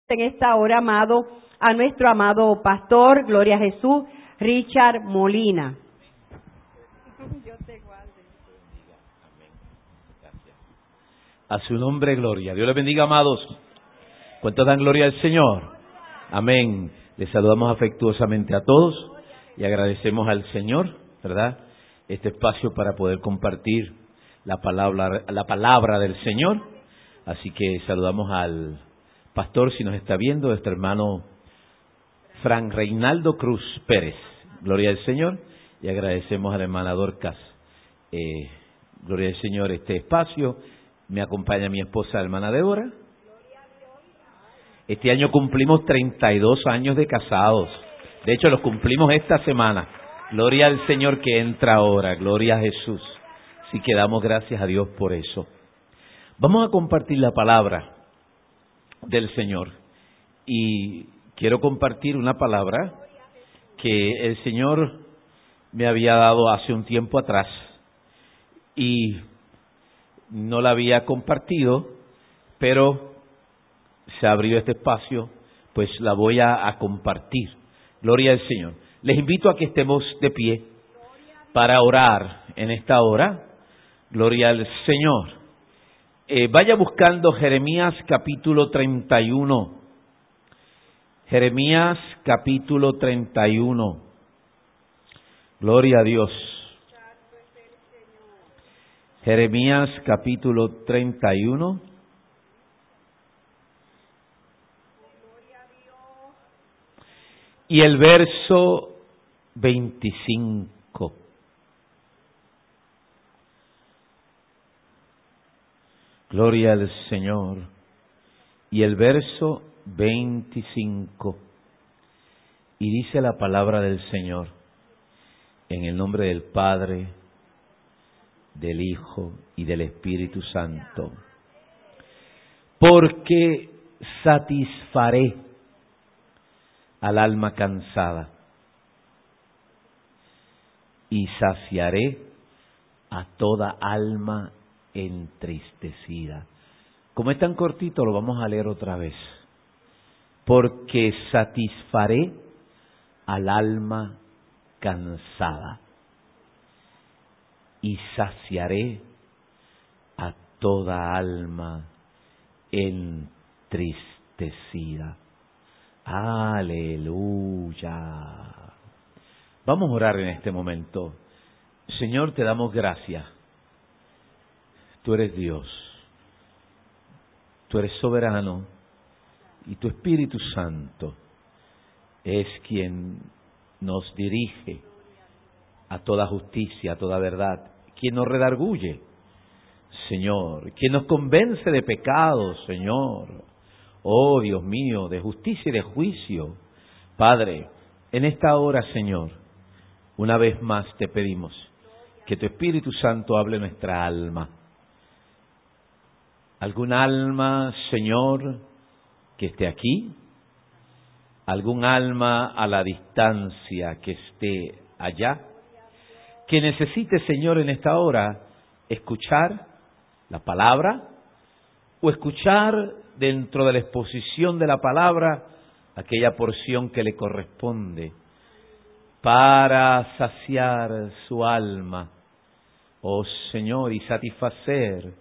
En esta hora, amado, a nuestro amado pastor, gloria a Jesús, Richard Molina. A su nombre, gloria. Dios les bendiga, amados. ¿Cuántos dan gloria al Señor? Amén. Les saludamos afectuosamente a todos y agradecemos al Señor, ¿verdad?, este espacio para poder compartir la palabra del Señor. Así que saludamos al pastor, si nos está viendo, nuestro hermano Fran Reinaldo Cruz Pérez. Gloria al Señor. Y agradecemos a la hermana Dorcas. Gloria al Señor, este espacio. Me acompaña mi esposa, la hermana Débora. Este año cumplimos 32 años de casados. De hecho, los cumplimos esta semana. Gloria al Señor que entra ahora. Gloria a Jesús. Así que damos gracias a Dios por eso. Vamos a compartir la palabra del Señor. Y quiero compartir una palabra que el Señor me había dado hace un tiempo atrás. Y no la había compartido, pero se abrió este espacio, pues la voy a compartir. Gloria al Señor. Les invito a que estemos de pie para orar en esta hora. Gloria al Señor. Vaya buscando Jeremías capítulo 31. Jeremías capítulo 31. Gloria a Dios. Jeremías capítulo 31. Y el verso 25. Gloria al Señor. Y el verso 25. Y dice la palabra del Señor, en el nombre del Padre, del Hijo y del Espíritu Santo. Porque satisfaré al alma cansada y saciaré a toda alma entristecida. Como es tan cortito, lo vamos a leer otra vez. Porque satisfaré al alma cansada y saciaré a toda alma entristecida. Aleluya. Vamos a orar en este momento. Señor, te damos gracias. Tú eres Dios. Tú eres soberano. Y tu Espíritu Santo es quien nos dirige a toda justicia, a toda verdad. Quien nos redarguye, Señor. Quien nos convence de pecado, Señor. Oh, Dios mío, de justicia y de juicio. Padre, en esta hora, Señor, una vez más te pedimos que tu Espíritu Santo hable nuestra alma. ¿Algún alma, Señor, que esté aquí? ¿Algún alma a la distancia que esté allá? Que necesite, Señor, en esta hora escuchar la palabra o escuchar dentro de la exposición de la palabra aquella porción que le corresponde para saciar su alma, oh Señor, y satisfacer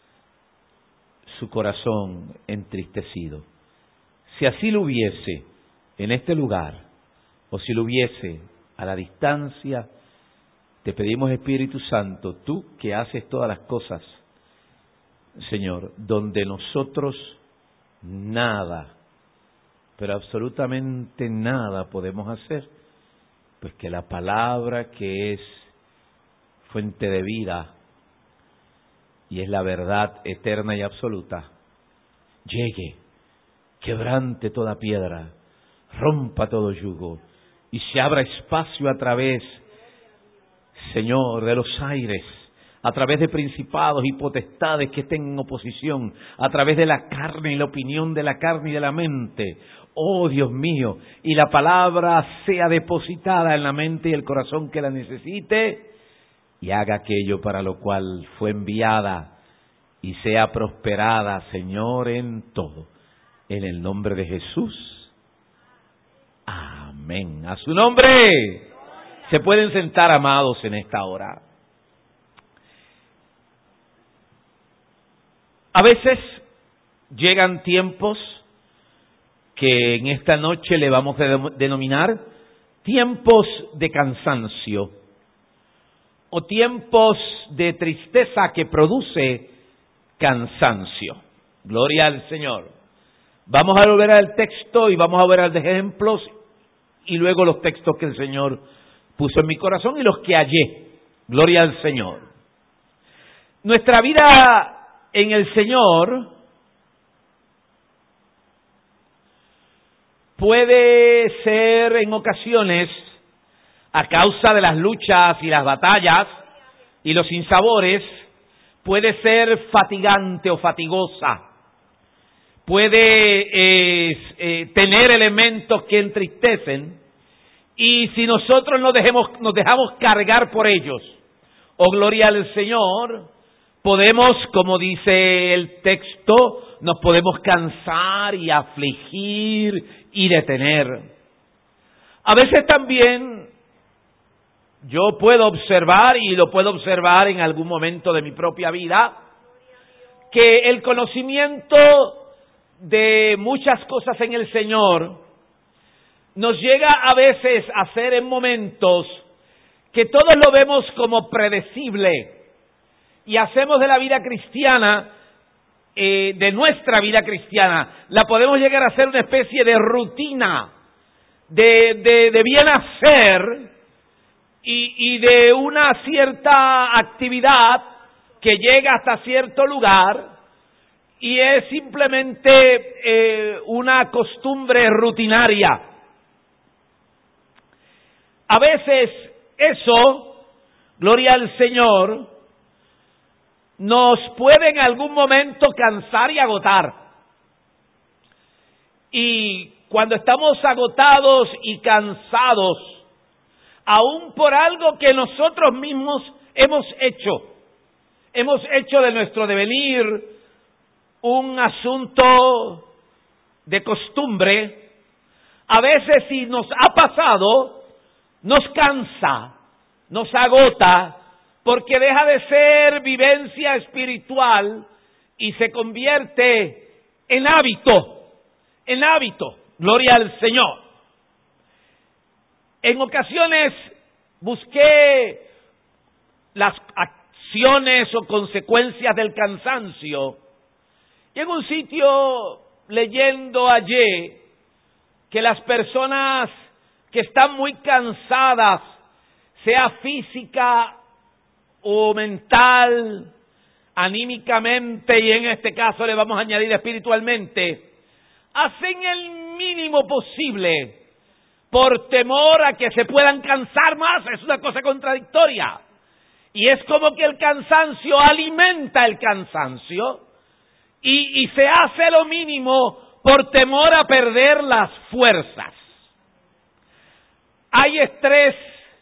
su corazón entristecido. Si así lo hubiese en este lugar, o si lo hubiese a la distancia, te pedimos, Espíritu Santo, tú que haces todas las cosas, Señor, donde nosotros nada, pero absolutamente nada podemos hacer, pues que la palabra que es fuente de vida y es la verdad eterna y absoluta, llegue, quebrante toda piedra, rompa todo yugo y se abra espacio a través, Señor, de los aires, a través de principados y potestades que estén en oposición, a través de la carne y la opinión de la carne y de la mente. Oh, Dios mío, y la palabra sea depositada en la mente y el corazón que la necesite y haga aquello para lo cual fue enviada y sea prosperada, Señor, en todo. En el nombre de Jesús. Amén. A su nombre. Se pueden sentar, amados, en esta hora. A veces llegan tiempos que en esta noche le vamos a denominar tiempos de cansancio o tiempos de tristeza que produce cansancio. Gloria al Señor. Vamos a volver al texto y vamos a ver los ejemplos y luego los textos que el Señor puso en mi corazón y los que hallé. Gloria al Señor. Nuestra vida en el Señor puede ser en ocasiones, a causa de las luchas y las batallas y los sinsabores, puede ser fatigante o fatigosa. Puede tener elementos que entristecen y si nosotros nos dejamos cargar por ellos, oh gloria al Señor, podemos, como dice el texto, nos podemos cansar y afligir y detener. A veces también yo puedo observar, y lo puedo observar en algún momento de mi propia vida, que el conocimiento de muchas cosas en el Señor nos llega a veces a ser en momentos que todos lo vemos como predecible y hacemos de la vida cristiana, de nuestra vida cristiana, la podemos llegar a hacer una especie de rutina, de bien hacer y de una cierta actividad que llega hasta cierto lugar y es simplemente una costumbre rutinaria. A veces eso, gloria al Señor, nos puede en algún momento cansar y agotar. Y cuando estamos agotados y cansados, aún por algo que nosotros mismos hemos hecho de nuestro devenir un asunto de costumbre, a veces si nos ha pasado, nos cansa, nos agota, porque deja de ser vivencia espiritual y se convierte en hábito, gloria al Señor. En ocasiones busqué las acciones o consecuencias del cansancio y en un sitio leyendo hallé que las personas que están muy cansadas, sea física o mental, anímicamente y en este caso le vamos a añadir espiritualmente, hacen el mínimo posible por temor a que se puedan cansar más. Es una cosa contradictoria. Y es como que el cansancio alimenta el cansancio y se hace lo mínimo por temor a perder las fuerzas. Hay estrés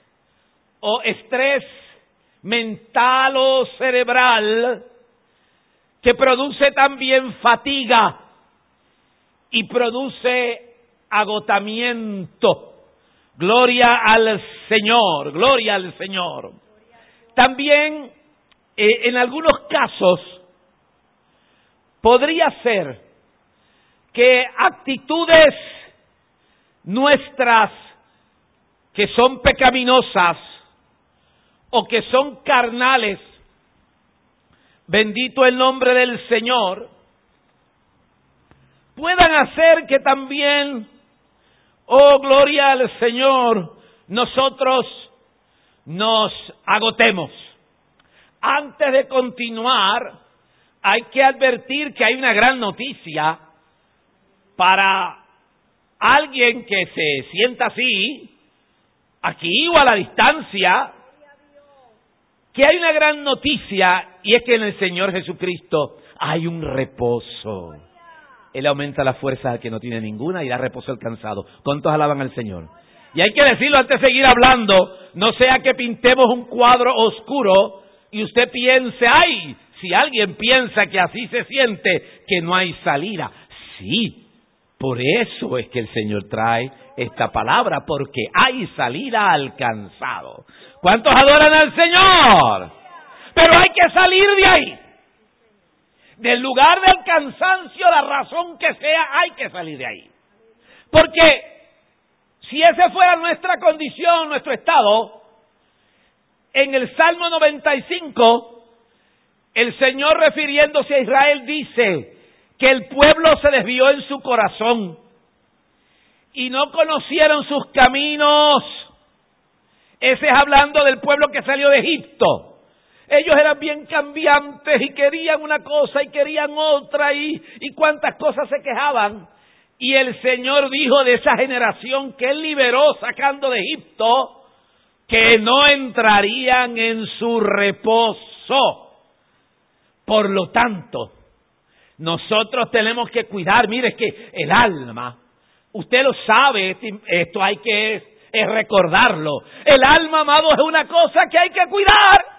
mental o cerebral que produce también fatiga y produce agotamiento. Gloria al Señor, gloria al Señor. También en algunos casos podría ser que actitudes nuestras que son pecaminosas o que son carnales, bendito el nombre del Señor, puedan hacer que también, oh gloria al Señor, nosotros nos agotemos. Antes de continuar, hay que advertir que hay una gran noticia para alguien que se sienta así, aquí o a la distancia, que hay una gran noticia y es que en el Señor Jesucristo hay un reposo. Él aumenta las fuerzas al que no tiene ninguna y da reposo al cansado. ¿Cuántos alaban al Señor? Y hay que decirlo antes de seguir hablando, no sea que pintemos un cuadro oscuro y usted piense, ay, si alguien piensa que así se siente, que no hay salida. Sí, Por eso es que el Señor trae esta palabra, porque hay salida al cansado. ¿Cuántos adoran al Señor? Pero hay que salir de ahí. Del lugar del cansancio, la razón que sea, hay que salir de ahí. Porque si esa fuera nuestra condición, nuestro estado, en el Salmo 95, el Señor refiriéndose a Israel dice que el pueblo se desvió en su corazón y no conocieron sus caminos. Ese es hablando del pueblo que salió de Egipto. Ellos eran bien cambiantes y querían una cosa y querían otra y cuántas cosas se quejaban. Y el Señor dijo de esa generación que Él liberó sacando de Egipto, que no entrarían en su reposo. Por lo tanto, nosotros tenemos que cuidar. Mire, es que el alma, usted lo sabe, esto hay que recordarlo. El alma, amado, es una cosa que hay que cuidar.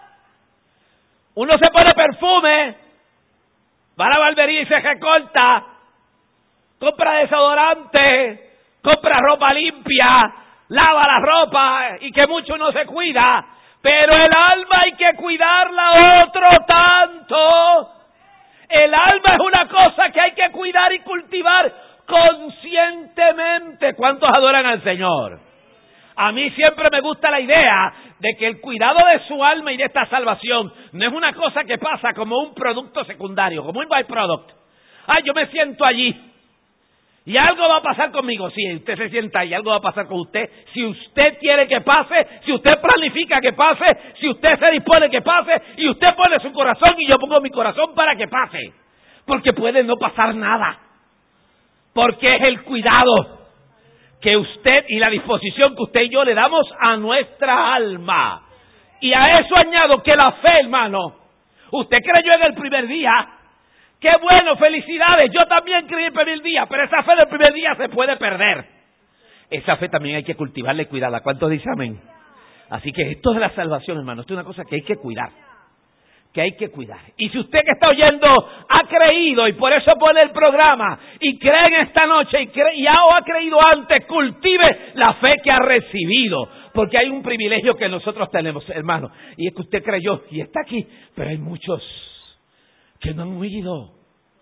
Uno se pone perfume, va a la barbería y se recorta, compra desodorante, compra ropa limpia, lava la ropa y que mucho no se cuida, pero el alma hay que cuidarla otro tanto. El alma es una cosa que hay que cuidar y cultivar conscientemente. ¿Cuántos adoran al Señor? A mí siempre me gusta la idea de que el cuidado de su alma y de esta salvación no es una cosa que pasa como un producto secundario, como un byproduct. Yo me siento allí y algo va a pasar conmigo. Sí, usted se sienta ahí, algo va a pasar con usted. Si usted quiere que pase, si usted planifica que pase, si usted se dispone que pase y usted pone su corazón y yo pongo mi corazón para que pase. Porque puede no pasar nada. Porque es el cuidado que usted y la disposición que usted y yo le damos a nuestra alma. Y a eso añado que la fe, hermano. Usted creyó en el primer día. ¡Qué bueno! ¡Felicidades! Yo también creí el primer día, pero esa fe del primer día se puede perder. Esa fe también hay que cultivarla y cuidarla. ¿Cuántos dicen amén? Así que esto de la salvación, hermano, esto es una cosa que hay que cuidar. Que hay que cuidar. Y si usted que está oyendo ha creído y por eso pone el programa y cree en esta noche y ha creído antes, cultive la fe que ha recibido. Porque hay un privilegio que nosotros tenemos, hermano. Y es que usted creyó y está aquí, pero hay muchos que no han oído.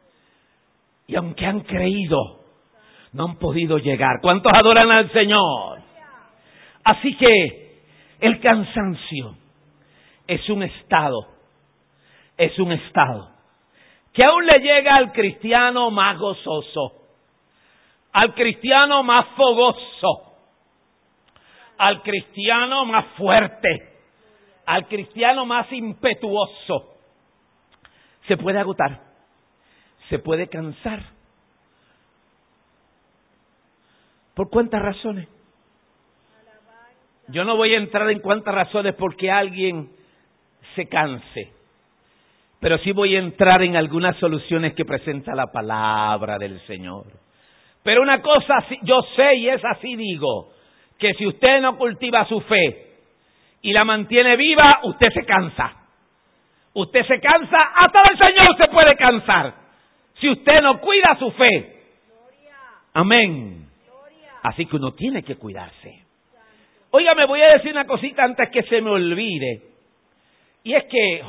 Y aunque han creído, no han podido llegar. ¿Cuántos adoran al Señor? Así que el cansancio es un estado. Es un estado que aún le llega al cristiano más gozoso, al cristiano más fogoso, al cristiano más fuerte, al cristiano más impetuoso. Se puede agotar, se puede cansar. ¿Por cuántas razones? Yo no voy a entrar en cuántas razones porque alguien se canse. Pero sí voy a entrar en algunas soluciones que presenta la palabra del Señor. Pero una cosa yo sé y es así digo, que si usted no cultiva su fe y la mantiene viva, usted se cansa. Usted se cansa, hasta el Señor se puede cansar. Si usted no cuida su fe. Amén. Así que uno tiene que cuidarse. Oiga, me voy a decir una cosita antes que se me olvide. Y es que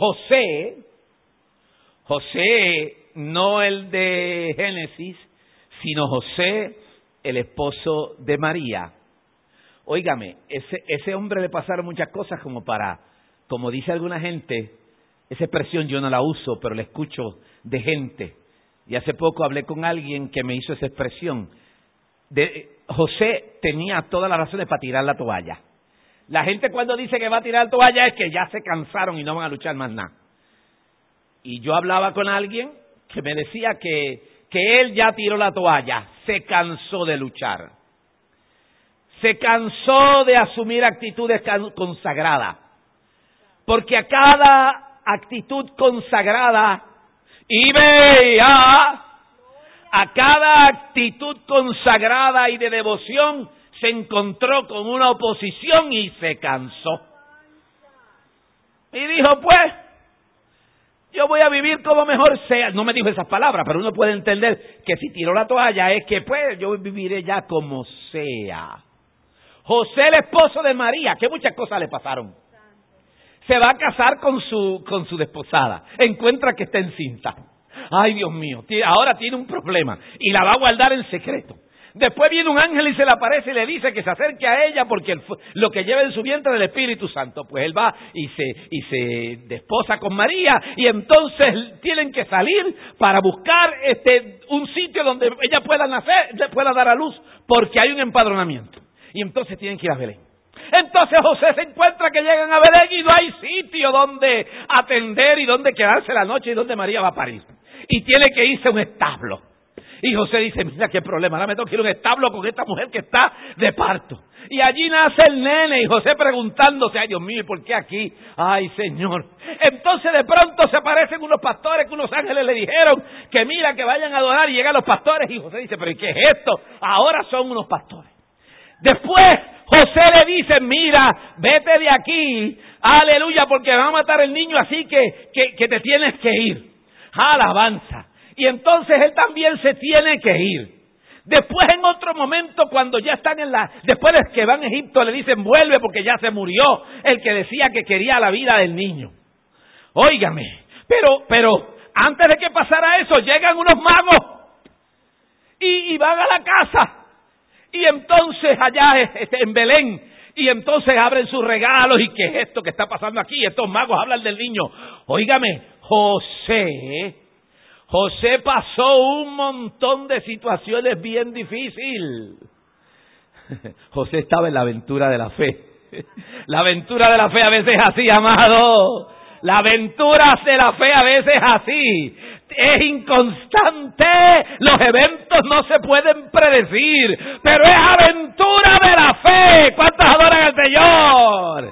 José, no el de Génesis, sino José, el esposo de María. Óigame, ese hombre le pasaron muchas cosas como dice alguna gente, esa expresión yo no la uso, pero la escucho de gente. Y hace poco hablé con alguien que me hizo esa expresión. José tenía todas las razones para tirar la toalla. La gente cuando dice que va a tirar la toalla es que ya se cansaron y no van a luchar más nada. Y yo hablaba con alguien que me decía que él ya tiró la toalla, se cansó de luchar. Se cansó de asumir actitudes consagradas. Porque a cada actitud consagrada, y vea, a cada actitud consagrada y de devoción, se encontró con una oposición y se cansó. Y dijo, pues, Yo voy a vivir como mejor sea. No me dijo esas palabras, pero uno puede entender que si tiró la toalla es que pues yo viviré ya como sea. José, el esposo de María, que muchas cosas le pasaron. Se va a casar con su desposada. Encuentra que está encinta. Ay, Dios mío, ahora tiene un problema y la va a guardar en secreto. Después viene un ángel y se le aparece y le dice que se acerque a ella porque lo que lleva en su vientre es el Espíritu Santo. Pues él va y se desposa con María y entonces tienen que salir para buscar un sitio donde ella pueda nacer, pueda dar a luz, porque hay un empadronamiento. Y entonces tienen que ir a Belén. Entonces José se encuentra que llegan a Belén y no hay sitio donde atender y donde quedarse la noche y donde María va a parir. Y tiene que irse a un establo. Y José dice, mira qué problema, ahora me tengo que ir a un establo con esta mujer que está de parto. Y allí nace el nene y José preguntándose, ay Dios mío, ¿y por qué aquí? Ay Señor. Entonces de pronto se aparecen unos pastores que unos ángeles le dijeron que mira, que vayan a adorar y llegan los pastores. Y José dice, pero ¿y qué es esto? Ahora son unos pastores. Después José le dice, mira, vete de aquí, aleluya, porque va a matar el niño, así que te tienes que ir. Alabanza. Y entonces él también se tiene que ir. Después en otro momento cuando ya están después de que van a Egipto le dicen vuelve porque ya se murió el que decía que quería la vida del niño. Óigame, pero antes de que pasara eso llegan unos magos y van a la casa. Y entonces allá en Belén, y entonces abren sus regalos y ¿qué es esto que está pasando aquí? Estos magos hablan del niño. Óigame, José pasó un montón de situaciones bien difíciles. José estaba en la aventura de la fe. La aventura de la fe a veces es así, amado. La aventura de la fe a veces es así. Es inconstante. Los eventos no se pueden predecir. Pero es aventura de la fe. ¿Cuántos adoran al Señor?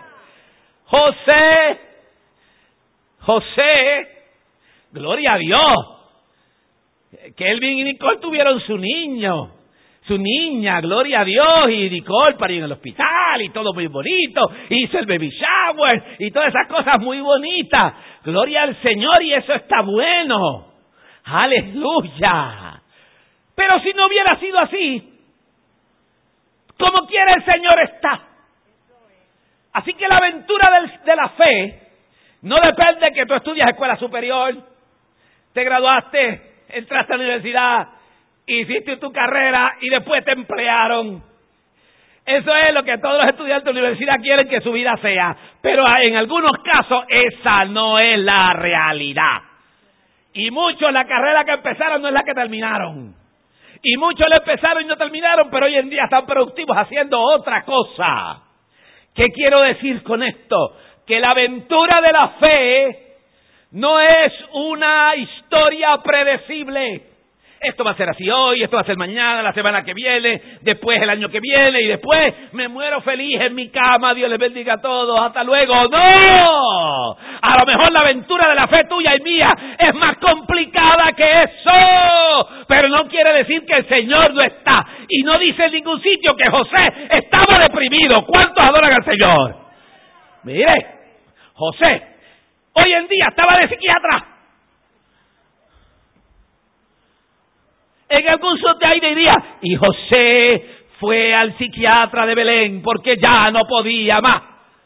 José, gloria a Dios. Kelvin y Nicole tuvieron su niña, gloria a Dios, y Nicole parió en el hospital y todo muy bonito, hizo el baby shower y todas esas cosas muy bonitas, gloria al Señor, y eso está bueno, aleluya. Pero si no hubiera sido así, como quiera el Señor está. Así que la aventura de la fe no depende de que tú estudias escuela superior, te graduaste, entraste a la universidad, hiciste tu carrera y después te emplearon. Eso es lo que todos los estudiantes de universidad quieren que su vida sea. Pero en algunos casos esa no es la realidad. Y muchos la carrera que empezaron no es la que terminaron. Y muchos la empezaron y no terminaron, pero hoy en día están productivos haciendo otra cosa. ¿Qué quiero decir con esto? Que la aventura de la fe no es una historia predecible. Esto va a ser así hoy, esto va a ser mañana, la semana que viene, después el año que viene y después me muero feliz en mi cama, Dios les bendiga a todos, hasta luego. ¡No! A lo mejor la aventura de la fe tuya y mía es más complicada que eso, pero no quiere decir que el Señor no está. Y no dice en ningún sitio que José estaba deprimido. ¿Cuántos adoran al Señor? Mire, José hoy en día estaba de psiquiatra. En algún sitio ahí diría, y José fue al psiquiatra de Belén porque ya no podía más.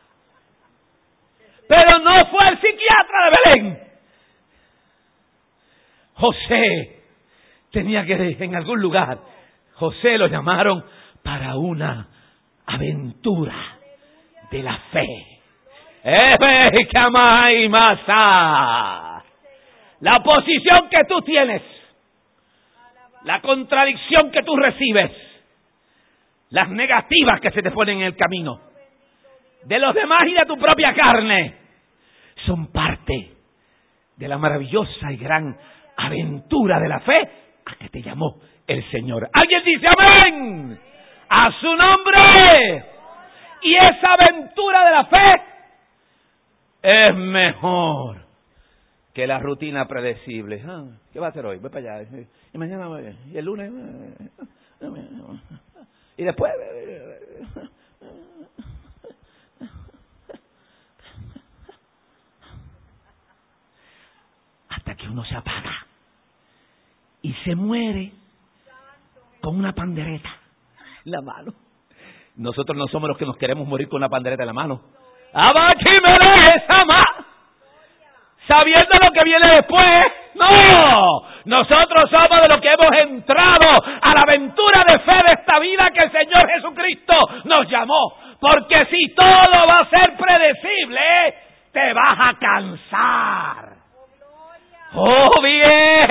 Pero no fue al psiquiatra de Belén. José tenía que ir en algún lugar. José lo llamaron para una aventura de la fe. La posición que tú tienes, la contradicción que tú recibes, las negativas que se te ponen en el camino, de los demás y de tu propia carne, son parte de la maravillosa y gran aventura de la fe a que te llamó el Señor. ¿Alguien dice amén? A su nombre. Y esa aventura de la fe es mejor que la rutina predecible. ¿Qué va a hacer hoy? Voy para allá. Y mañana voy. Y el lunes. Y después. se muere con una pandereta en la mano. Nosotros no somos los que nos queremos morir con una pandereta en la mano. Sabiendo lo que viene después. No, nosotros somos de los que hemos entrado a la aventura de fe de esta vida que el Señor Jesucristo nos llamó. Porque si todo va a ser predecible, te vas a cansar. ¡Oh, bien!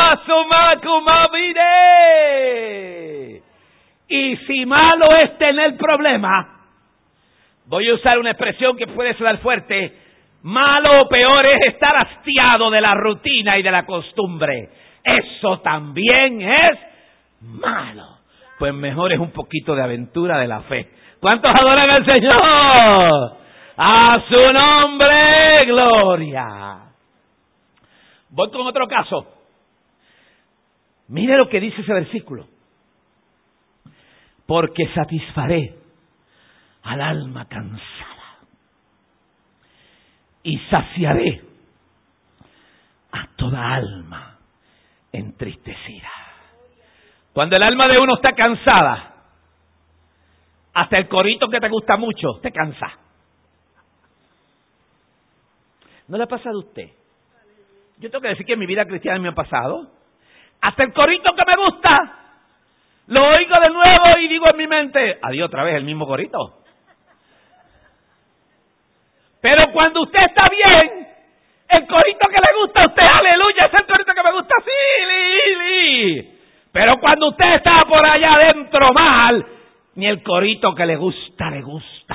¡Mire! Y si malo es tener problemas, voy a usar una expresión que puede sonar fuerte, malo o peor es estar hastiado de la rutina y de la costumbre. Eso también es malo. Pues mejor es un poquito de aventura de la fe. ¿Cuántos adoran al Señor? ¡A su nombre, gloria! Voy con otro caso. Mire lo que dice ese versículo. Porque satisfaré al alma cansada y saciaré a toda alma entristecida. Cuando el alma de uno está cansada, hasta el corito que te gusta mucho te cansa. ¿No le ha pasado a usted? Yo tengo que decir que en mi vida cristiana me ha pasado. Hasta el corito que me gusta, lo oigo de nuevo y digo en mi mente, adiós, otra vez el mismo corito. Pero cuando usted está bien, el corito que le gusta a usted, aleluya, es el corito que me gusta, sí. Pero cuando usted está por allá adentro mal, ni el corito que le gusta, le gusta.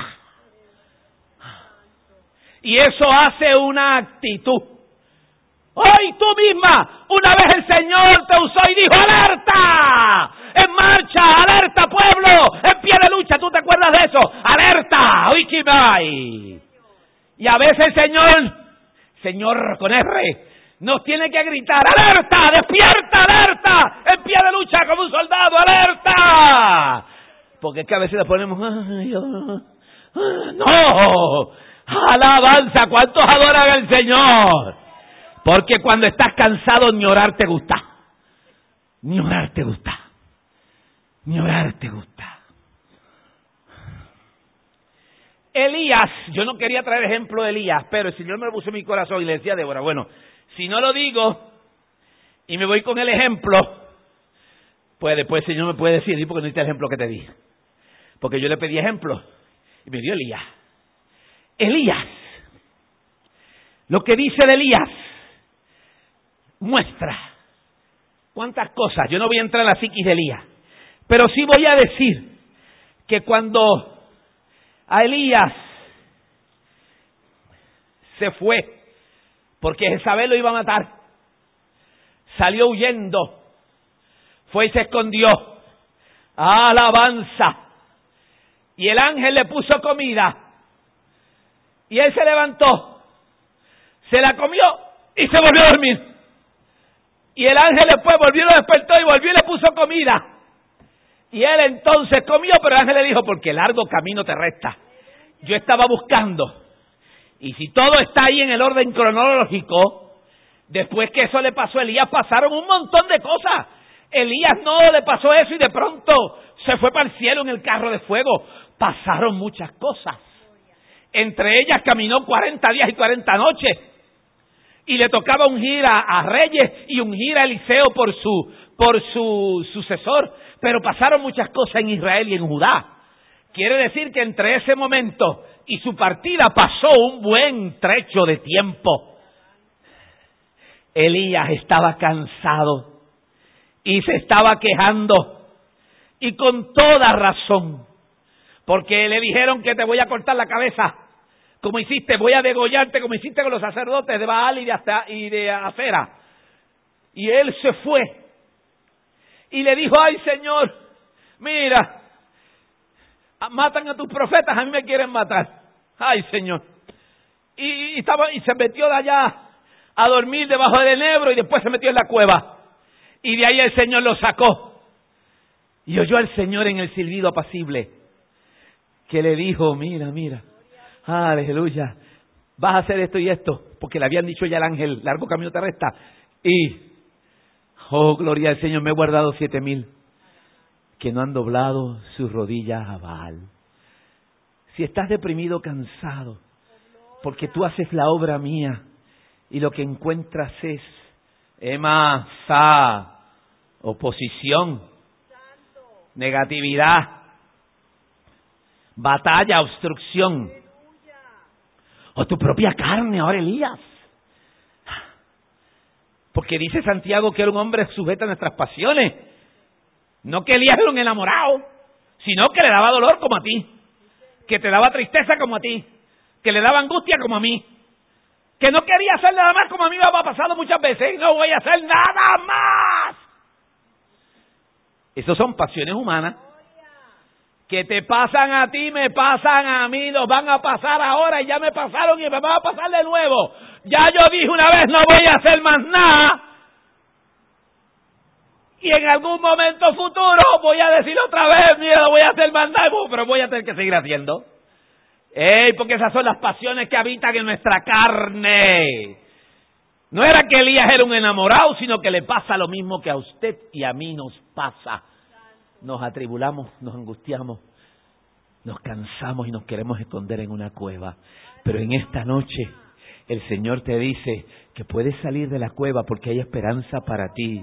Y eso hace una actitud. Hoy tú misma, una vez el Señor te usó y dijo, ¡alerta! ¡En marcha! ¡Alerta, pueblo! ¡En pie de lucha! ¿Tú te acuerdas de eso? ¡Alerta! ¡Uikibai! Y a veces el Señor con R, nos tiene que gritar, ¡alerta! ¡Despierta, alerta! ¡En pie de lucha como un soldado! ¡Alerta! Porque es que a veces le ponemos, ¡no! ¡Alabanza! ¿Cuántos adoran al Señor? Porque cuando estás cansado, ni orar te gusta. Ni orar te gusta. Ni orar te gusta. Elías, yo no quería traer ejemplo de Elías, pero el Señor me lo puso en mi corazón y le decía a Débora, bueno, si no lo digo y me voy con el ejemplo, pues después el Señor me puede decir, ¿y por qué no diste el ejemplo que te di? Porque yo le pedí ejemplo y me dio Elías. Elías, lo que dice de Elías, muestra cuántas cosas. Yo no voy a entrar en la psiquis de Elías, pero sí voy a decir que cuando a Elías se fue, porque Jezabel lo iba a matar, salió huyendo, fue y se escondió, alabanza, y el ángel le puso comida, y él se levantó, se la comió y se volvió a dormir. Y el ángel después volvió, lo despertó y volvió y le puso comida. Y él entonces comió, pero el ángel le dijo, porque largo camino te resta. Yo estaba buscando. Y si todo está ahí en el orden cronológico, después que eso le pasó a Elías, pasaron un montón de cosas. Elías no le pasó eso y de pronto se fue para el cielo en el carro de fuego. Pasaron muchas cosas. Entre ellas caminó 40 días y 40 noches. Y le tocaba ungir a reyes y ungir a Eliseo por su sucesor. Pero pasaron muchas cosas en Israel y en Judá. Quiere decir que entre ese momento y su partida pasó un buen trecho de tiempo. Elías estaba cansado y se estaba quejando. Y con toda razón. Porque le dijeron que te voy a cortar la cabeza. Como hiciste, voy a degollarte como hiciste con los sacerdotes de Baal y de Acera. Y él se fue. Y le dijo, ay Señor, mira, matan a tus profetas, a mí me quieren matar. Ay Señor. Y se metió de allá a dormir debajo del enebro y después se metió en la cueva. Y de ahí el Señor lo sacó. Y oyó al Señor en el silbido apacible que le dijo, mira. Aleluya, vas a hacer esto y esto, porque le habían dicho ya al ángel, largo camino te resta. Y, Oh, gloria al Señor, me he guardado 7,000 que no han doblado sus rodillas a Baal. Si estás deprimido, cansado, porque tú haces la obra mía y lo que encuentras es oposición, negatividad, batalla, obstrucción, o tu propia carne, ahora Elías. Porque dice Santiago que era un hombre sujeto a nuestras pasiones. No que Elías era un enamorado, sino que le daba dolor como a ti, que te daba tristeza como a ti, que le daba angustia como a mí, que no quería hacer nada más como a mí me ha pasado muchas veces, y no voy a hacer nada más. Esas son pasiones humanas, que te pasan a ti, me pasan a mí, nos van a pasar ahora y ya me pasaron y me van a pasar de nuevo. Ya yo dije una vez, no voy a hacer más nada. Y en algún momento futuro voy a decir otra vez, mira, no voy a hacer más nada, pero voy a tener que seguir haciendo. Porque esas son las pasiones que habitan en nuestra carne. No era que Elías era un enamorado, sino que le pasa lo mismo que a usted y a mí nos pasa. Nos atribulamos, nos angustiamos, nos cansamos y nos queremos esconder en una cueva. Pero en esta noche el Señor te dice que puedes salir de la cueva porque hay esperanza para ti.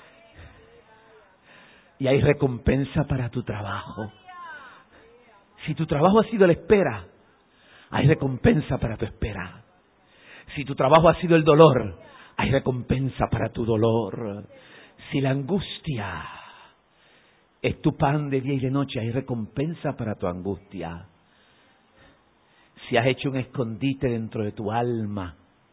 Y hay recompensa para tu trabajo. Si tu trabajo ha sido la espera, hay recompensa para tu espera. Si tu trabajo ha sido el dolor, hay recompensa para tu dolor. Si la angustia es tu pan de día y de noche, hay recompensa para tu angustia. Si has hecho un escondite dentro de tu alma,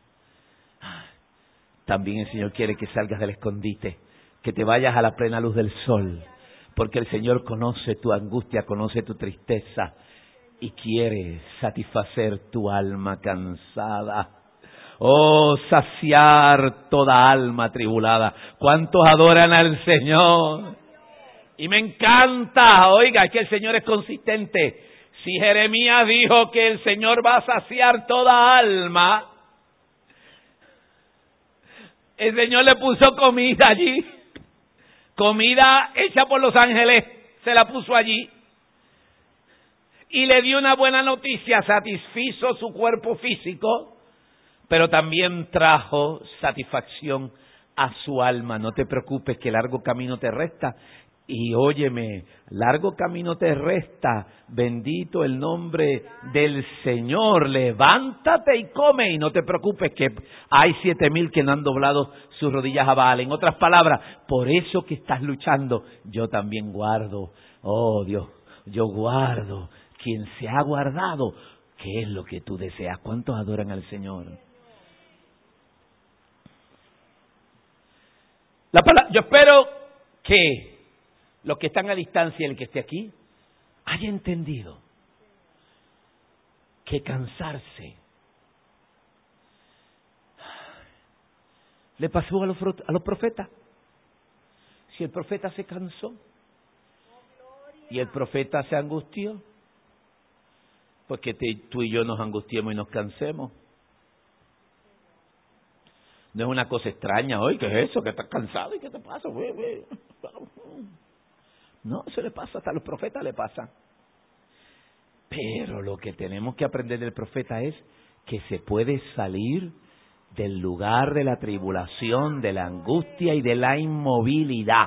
también el Señor quiere que salgas del escondite, que te vayas a la plena luz del sol, porque el Señor conoce tu angustia, conoce tu tristeza y quiere satisfacer tu alma cansada. Oh, saciar toda alma atribulada. ¿Cuántos adoran al Señor? Y me encanta, oiga, es que el Señor es consistente. Si Jeremías dijo que el Señor va a saciar toda alma, el Señor le puso comida allí. Comida hecha por los ángeles, se la puso allí. Y le dio una buena noticia, satisfizo su cuerpo físico, pero también trajo satisfacción a su alma. No te preocupes que largo camino te resta. Y óyeme, largo camino te resta, bendito el nombre del Señor, levántate y come, y no te preocupes que hay 7,000 que no han doblado sus rodillas a Baal. En otras palabras, por eso que estás luchando, yo también guardo, oh Dios, yo guardo, quien se ha guardado, ¿qué es lo que tú deseas? ¿Cuántos adoran al Señor? Yo espero que los que están a distancia y el que esté aquí haya entendido que cansarse le pasó a los profetas. Si el profeta se cansó y el profeta se angustió, pues que tú y yo nos angustiemos y nos cansemos. No es una cosa extraña, hoy, ¿qué es eso? ¿Que estás cansado? ¿Y qué te pasa? No, eso le pasa, hasta a los profetas le pasa. Pero lo que tenemos que aprender del profeta es que se puede salir del lugar de la tribulación, de la angustia y de la inmovilidad.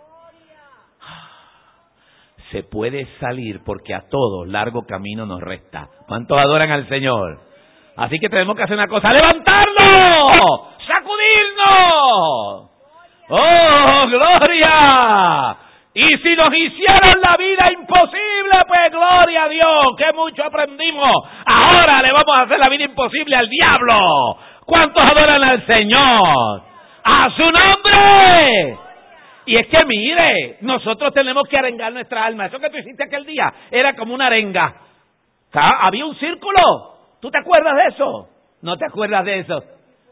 Se puede salir porque a todos largo camino nos resta. ¿Cuántos adoran al Señor? Así que tenemos que hacer una cosa, ¡levantarnos! ¡Sacudirnos! ¡Oh, gloria! Y si nos hicieran la vida imposible, pues gloria a Dios, que mucho aprendimos. Ahora le vamos a hacer la vida imposible al diablo. ¿Cuántos adoran al Señor? ¡A su nombre! Y es que mire, nosotros tenemos que arengar nuestra alma. Eso que tú hiciste aquel día era como una arenga. Había un círculo. ¿Tú te acuerdas de eso? ¿No te acuerdas de eso?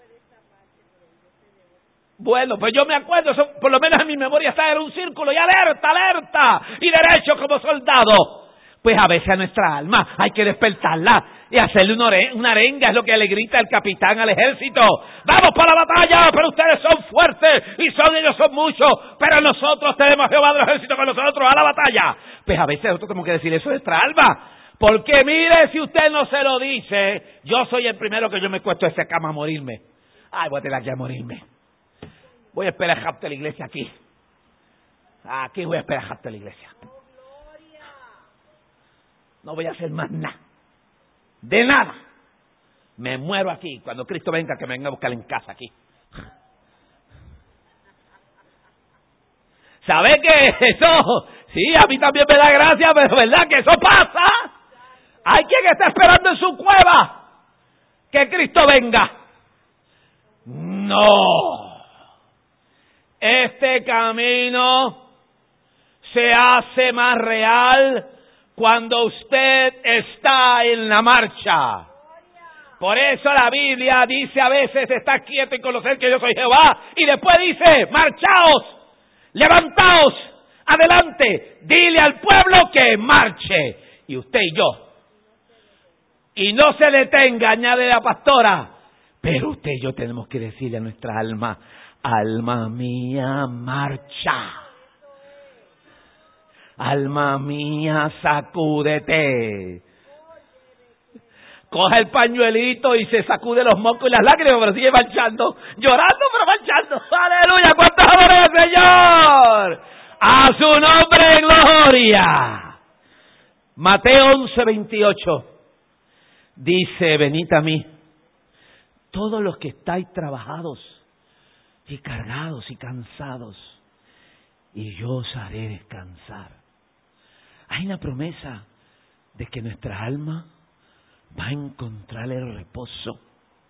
Bueno, pues yo me acuerdo, eso, por lo menos en mi memoria está, era un círculo y alerta, alerta, y derecho como soldado. Pues a veces a nuestra alma hay que despertarla y hacerle una arenga, es lo que le grita el capitán al ejército. ¡Vamos para la batalla! Pero ustedes son fuertes y ellos son muchos, pero nosotros tenemos a Jehová del ejército con nosotros, a la batalla. Pues a veces nosotros tenemos que decir eso a nuestra alma. Porque mire, si usted no se lo dice, yo soy el primero que yo me cuesto a esa cama a morirme. Ay, voy a tener que morirme. Voy a esperar a japte la iglesia aquí. Aquí voy a esperar a japte la iglesia. No voy a hacer más nada. De nada. Me muero aquí. Cuando Cristo venga, que me venga a buscar en casa aquí. ¿Sabe que eso? Sí, a mí también me da gracia, pero ¿verdad que eso pasa? Hay quien está esperando en su cueva que Cristo venga. No. Este camino se hace más real cuando usted está en la marcha. Por eso la Biblia dice a veces, está quieto y conocer que yo soy Jehová. Y después dice, marchaos, levantaos, adelante, dile al pueblo que marche. Y usted y yo. Y no se detenga, añade la pastora. Pero usted y yo tenemos que decirle a nuestra alma, alma mía, marcha. Alma mía, sacúdete. Coge el pañuelito y se sacude los mocos y las lágrimas, pero sigue marchando, llorando, pero marchando. ¡Aleluya! ¿Cuántos adoran al Señor? ¡A su nombre, gloria! Mateo 11:28 dice, venid a mí, todos los que estáis trabajados y cargados y cansados, y yo os haré descansar. Hay una promesa de que nuestra alma va a encontrar el reposo.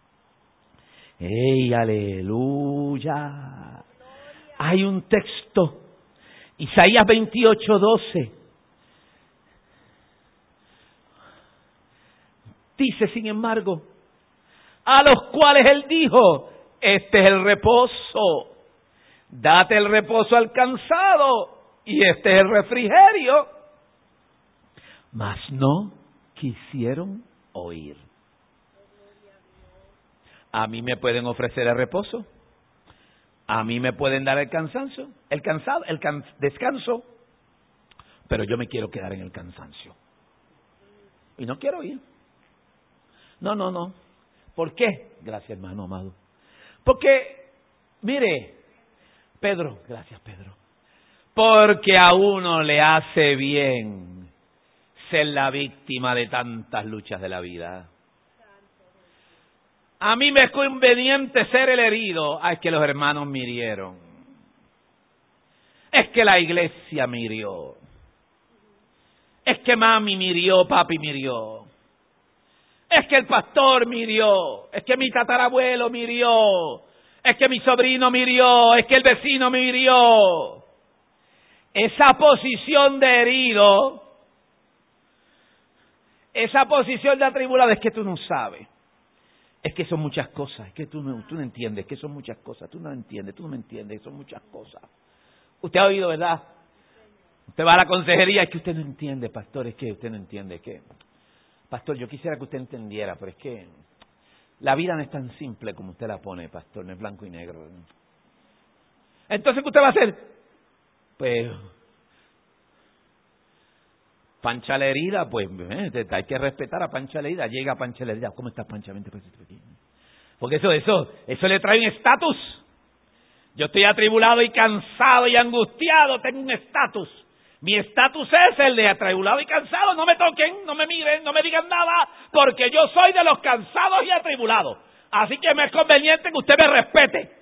¡Ey, aleluya! Hay un texto, Isaías 28:12. Dice, sin embargo, a los cuales él dijo, este es el reposo. Date el reposo al cansado, y este es el refrigerio. Mas no quisieron oír. A mí me pueden ofrecer el reposo, a mí me pueden dar el cansancio, descanso, pero yo me quiero quedar en el cansancio. Y no quiero ir. No. ¿Por qué? Gracias, hermano amado. Porque, mire, Pedro, gracias, Pedro. Porque a uno le hace bien ser la víctima de tantas luchas de la vida. A mí me es conveniente ser el herido. Es que los hermanos me hirieron. Es que la iglesia me hirió. Es que mami me hirió, papi me hirió. Es que el pastor me hirió. Es que mi tatarabuelo me hirió. Es que mi sobrino me hirió. Es que el vecino me hirió. Esa posición de herido, esa posición de atribulado, es que tú no sabes. Es que son muchas cosas. Es que tú no entiendes que son muchas cosas. Tú no entiendes, tú no me entiendes que son muchas cosas. Usted ha oído, ¿verdad? Usted va a la consejería, es que usted no entiende, pastor, es que usted no entiende. Que pastor, yo quisiera que usted entendiera, pero es que la vida no es tan simple como usted la pone, pastor, no es blanco y negro. Entonces, ¿qué usted va a hacer? Pues, Pancha la herida, pues hay que respetar a Pancha la herida. Llega Pancha la herida. ¿Cómo estás, Pancha? Vente por aquí. Porque eso le trae un estatus. Yo estoy atribulado y cansado y angustiado, tengo un estatus. Mi estatus es el de atribulado y cansado. No me toquen, no me miren, no me digan nada, porque yo soy de los cansados y atribulados. Así que me es conveniente que usted me respete.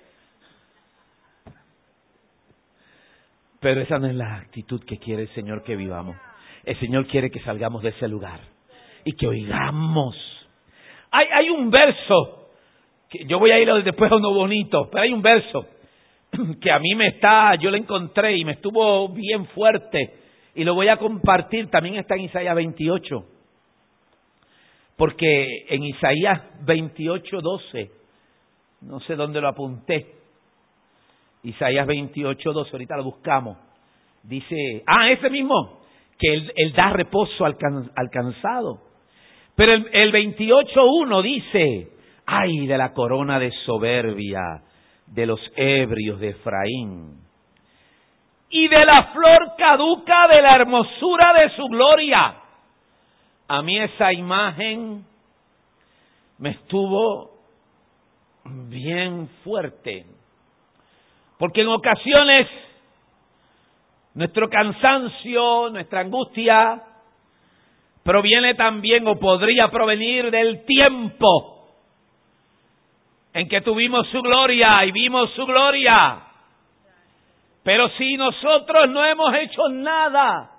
Pero esa no es la actitud que quiere el Señor que vivamos. El Señor quiere que salgamos de ese lugar y que oigamos. Hay un verso, que yo voy a ir después a uno bonito, pero hay un verso que a mí yo lo encontré y me estuvo bien fuerte y lo voy a compartir. También está en Isaías 28, porque en Isaías 28:12, no sé dónde lo apunté, Isaías 28:12, ahorita lo buscamos, dice, ese mismo, que Él da reposo al cansado. Pero el 28:1 dice, ay de la corona de soberbia de los ebrios de Efraín, y de la flor caduca de la hermosura de su gloria. A mí esa imagen me estuvo bien fuerte, porque en ocasiones nuestro cansancio, nuestra angustia, proviene también o podría provenir del tiempo en que tuvimos su gloria y vimos su gloria. Pero si nosotros no hemos hecho nada,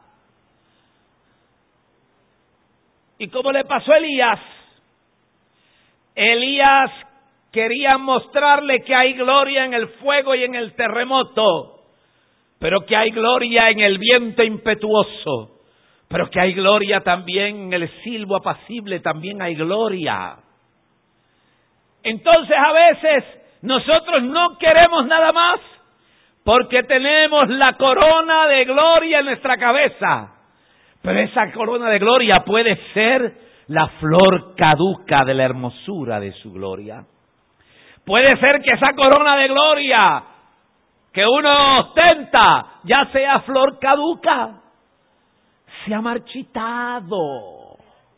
y como le pasó a Elías quería mostrarle que hay gloria en el fuego y en el terremoto, pero que hay gloria en el viento impetuoso, pero que hay gloria también en el silbo apacible, también hay gloria. Entonces a veces nosotros no queremos nada más porque tenemos la corona de gloria en nuestra cabeza. Pero esa corona de gloria puede ser la flor caduca de la hermosura de su gloria. Puede ser que esa corona de gloria que uno ostenta ya sea flor caduca, se ha marchitado.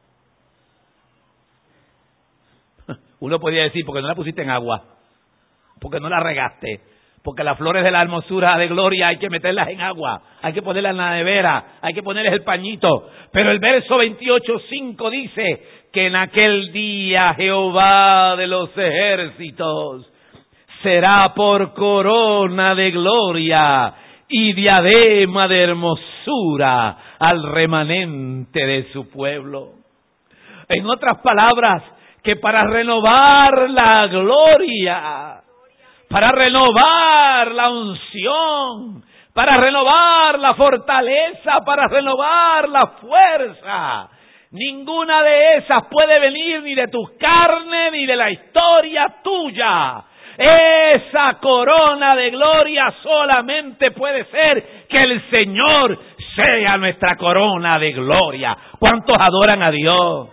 Uno podría decir, porque no la pusiste en agua, porque no la regaste, porque las flores de la hermosura de gloria hay que meterlas en agua, hay que ponerlas en la nevera, hay que ponerles el pañito. Pero el verso 28:5 dice que en aquel día Jehová de los ejércitos será por corona de gloria y diadema de hermosura al remanente de su pueblo. En otras palabras, que para renovar la gloria, para renovar la unción, para renovar la fortaleza, para renovar la fuerza, ninguna de esas puede venir ni de tu carne ni de la historia tuya. Esa corona de gloria solamente puede ser que el Señor sea nuestra corona de gloria. ¿Cuántos adoran a Dios?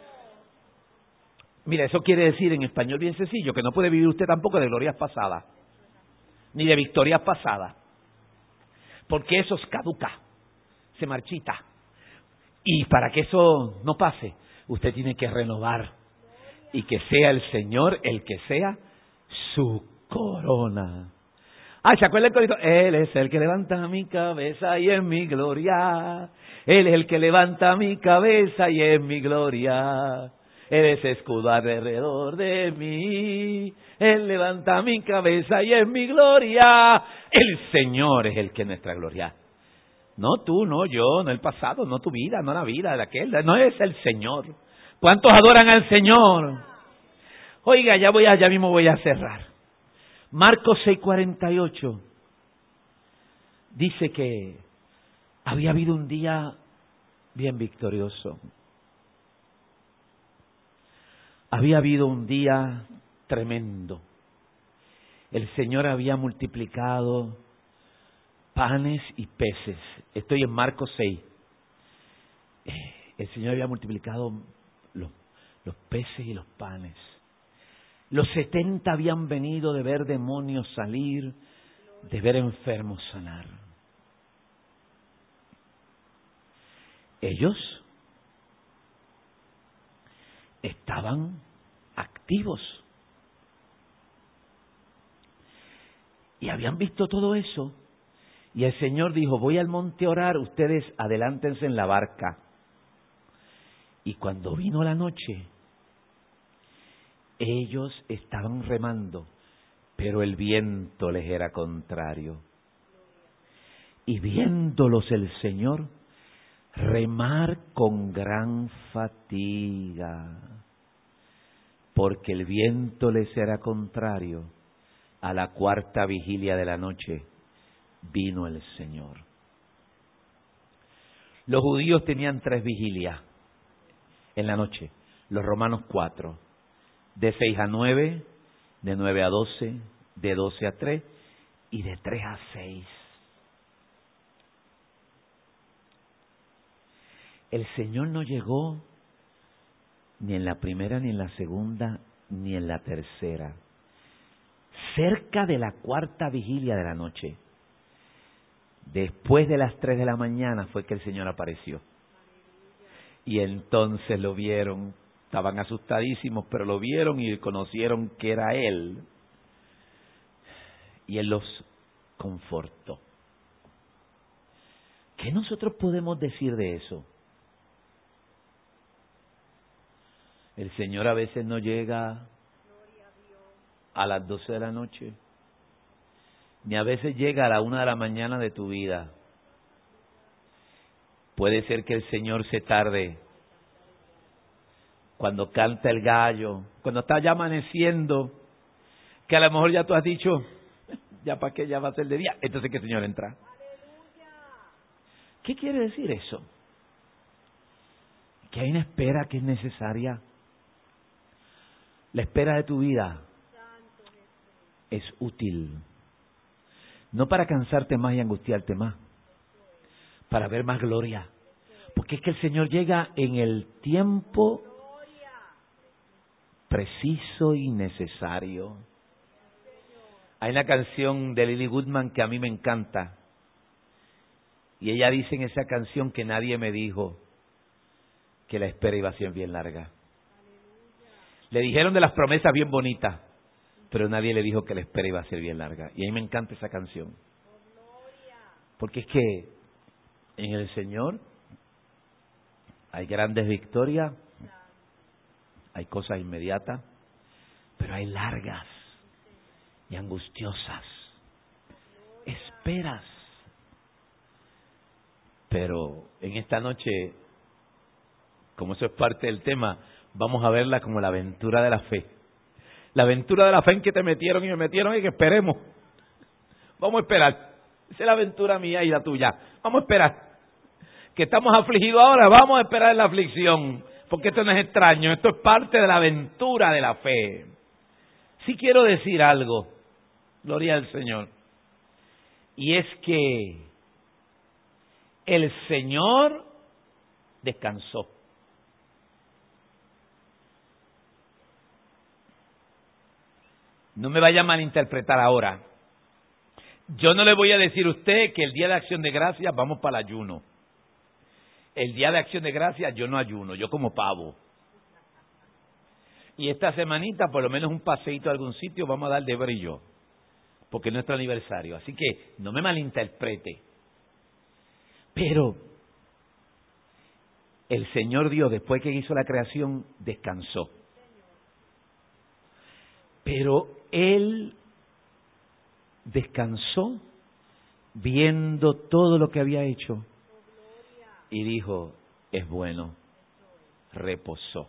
Mira, eso quiere decir en español bien sencillo que no puede vivir usted tampoco de glorias pasadas, ni de victorias pasadas, porque eso es caduca, se marchita. Y para que eso no pase, usted tiene que renovar y que sea el Señor el que sea su corona. ¿Se acuerda el corito? Él es el que levanta mi cabeza y es mi gloria. Él es el que levanta mi cabeza y es mi gloria. Él es escudo alrededor de mí. Él levanta mi cabeza y es mi gloria. El Señor es el que es nuestra gloria. No tú, no yo, no el pasado, no tu vida, no la vida de aquel. No, es el Señor. ¿Cuántos adoran al Señor? Oiga, ya mismo voy a cerrar. Marcos 6:48 dice que había habido un día bien victorioso. Había habido un día tremendo. El Señor había multiplicado panes y peces. Estoy en Marcos 6. El Señor había multiplicado los peces y los panes. Los 70 habían venido de ver demonios salir, de ver enfermos sanar. Ellos estaban activos y habían visto todo eso. Y el Señor dijo: voy al monte a orar, ustedes adelántense en la barca. Y cuando vino la noche, ellos estaban remando, pero el viento les era contrario. Y viéndolos el Señor remar con gran fatiga, porque el viento les era contrario, a la cuarta vigilia de la noche vino el Señor. Los judíos tenían 3 vigilias en la noche, los romanos 4, de 6 a 9, de 9 a 12, de 12 a 3 y de 3 a 6. El Señor no llegó ni en la primera, ni en la segunda, ni en la tercera. Cerca de la cuarta vigilia de la noche, después de las 3 de la mañana, fue que el Señor apareció. Y entonces lo vieron, estaban asustadísimos, pero lo vieron y conocieron que era Él. Y Él los confortó. ¿Qué nosotros podemos decir de eso? El Señor a veces no llega a las 12 de la noche, ni a veces llega a la 1 de la mañana de tu vida. Puede ser que el Señor se tarde cuando canta el gallo, cuando está ya amaneciendo, que a lo mejor ya tú has dicho, ya para qué, ya va a ser de día, entonces que el Señor entra. ¿Qué quiere decir eso? Que hay una espera que es necesaria. La espera de tu vida es útil, no para cansarte más y angustiarte más, para ver más gloria, porque es que el Señor llega en el tiempo preciso y necesario. Hay una canción de Lily Goodman que a mí me encanta, y ella dice en esa canción que nadie me dijo que la espera iba a ser bien larga. Le dijeron de las promesas bien bonitas, pero nadie le dijo que la espera iba a ser bien larga. Y a mí me encanta esa canción. Porque es que en el Señor hay grandes victorias, hay cosas inmediatas, pero hay largas y angustiosas esperas. Pero en esta noche, como eso es parte del tema, vamos a verla como la aventura de la fe. La aventura de la fe en que te metieron y me metieron y que esperemos. Vamos a esperar. Esa es la aventura mía y la tuya. Vamos a esperar. Que estamos afligidos ahora, vamos a esperar en la aflicción. Porque esto no es extraño, esto es parte de la aventura de la fe. Sí quiero decir algo, gloria al Señor. Y es que el Señor descansó. No me vaya a malinterpretar ahora. Yo no le voy a decir a usted que el día de Acción de Gracias vamos para el ayuno. El día de Acción de Gracias yo no ayuno, yo como pavo. Y esta semanita por lo menos un paseíto a algún sitio vamos a dar de brillo, porque es nuestro aniversario. Así que no me malinterprete. Pero el Señor Dios, después que hizo la creación, descansó. Pero Él descansó viendo todo lo que había hecho y dijo, es bueno, reposó.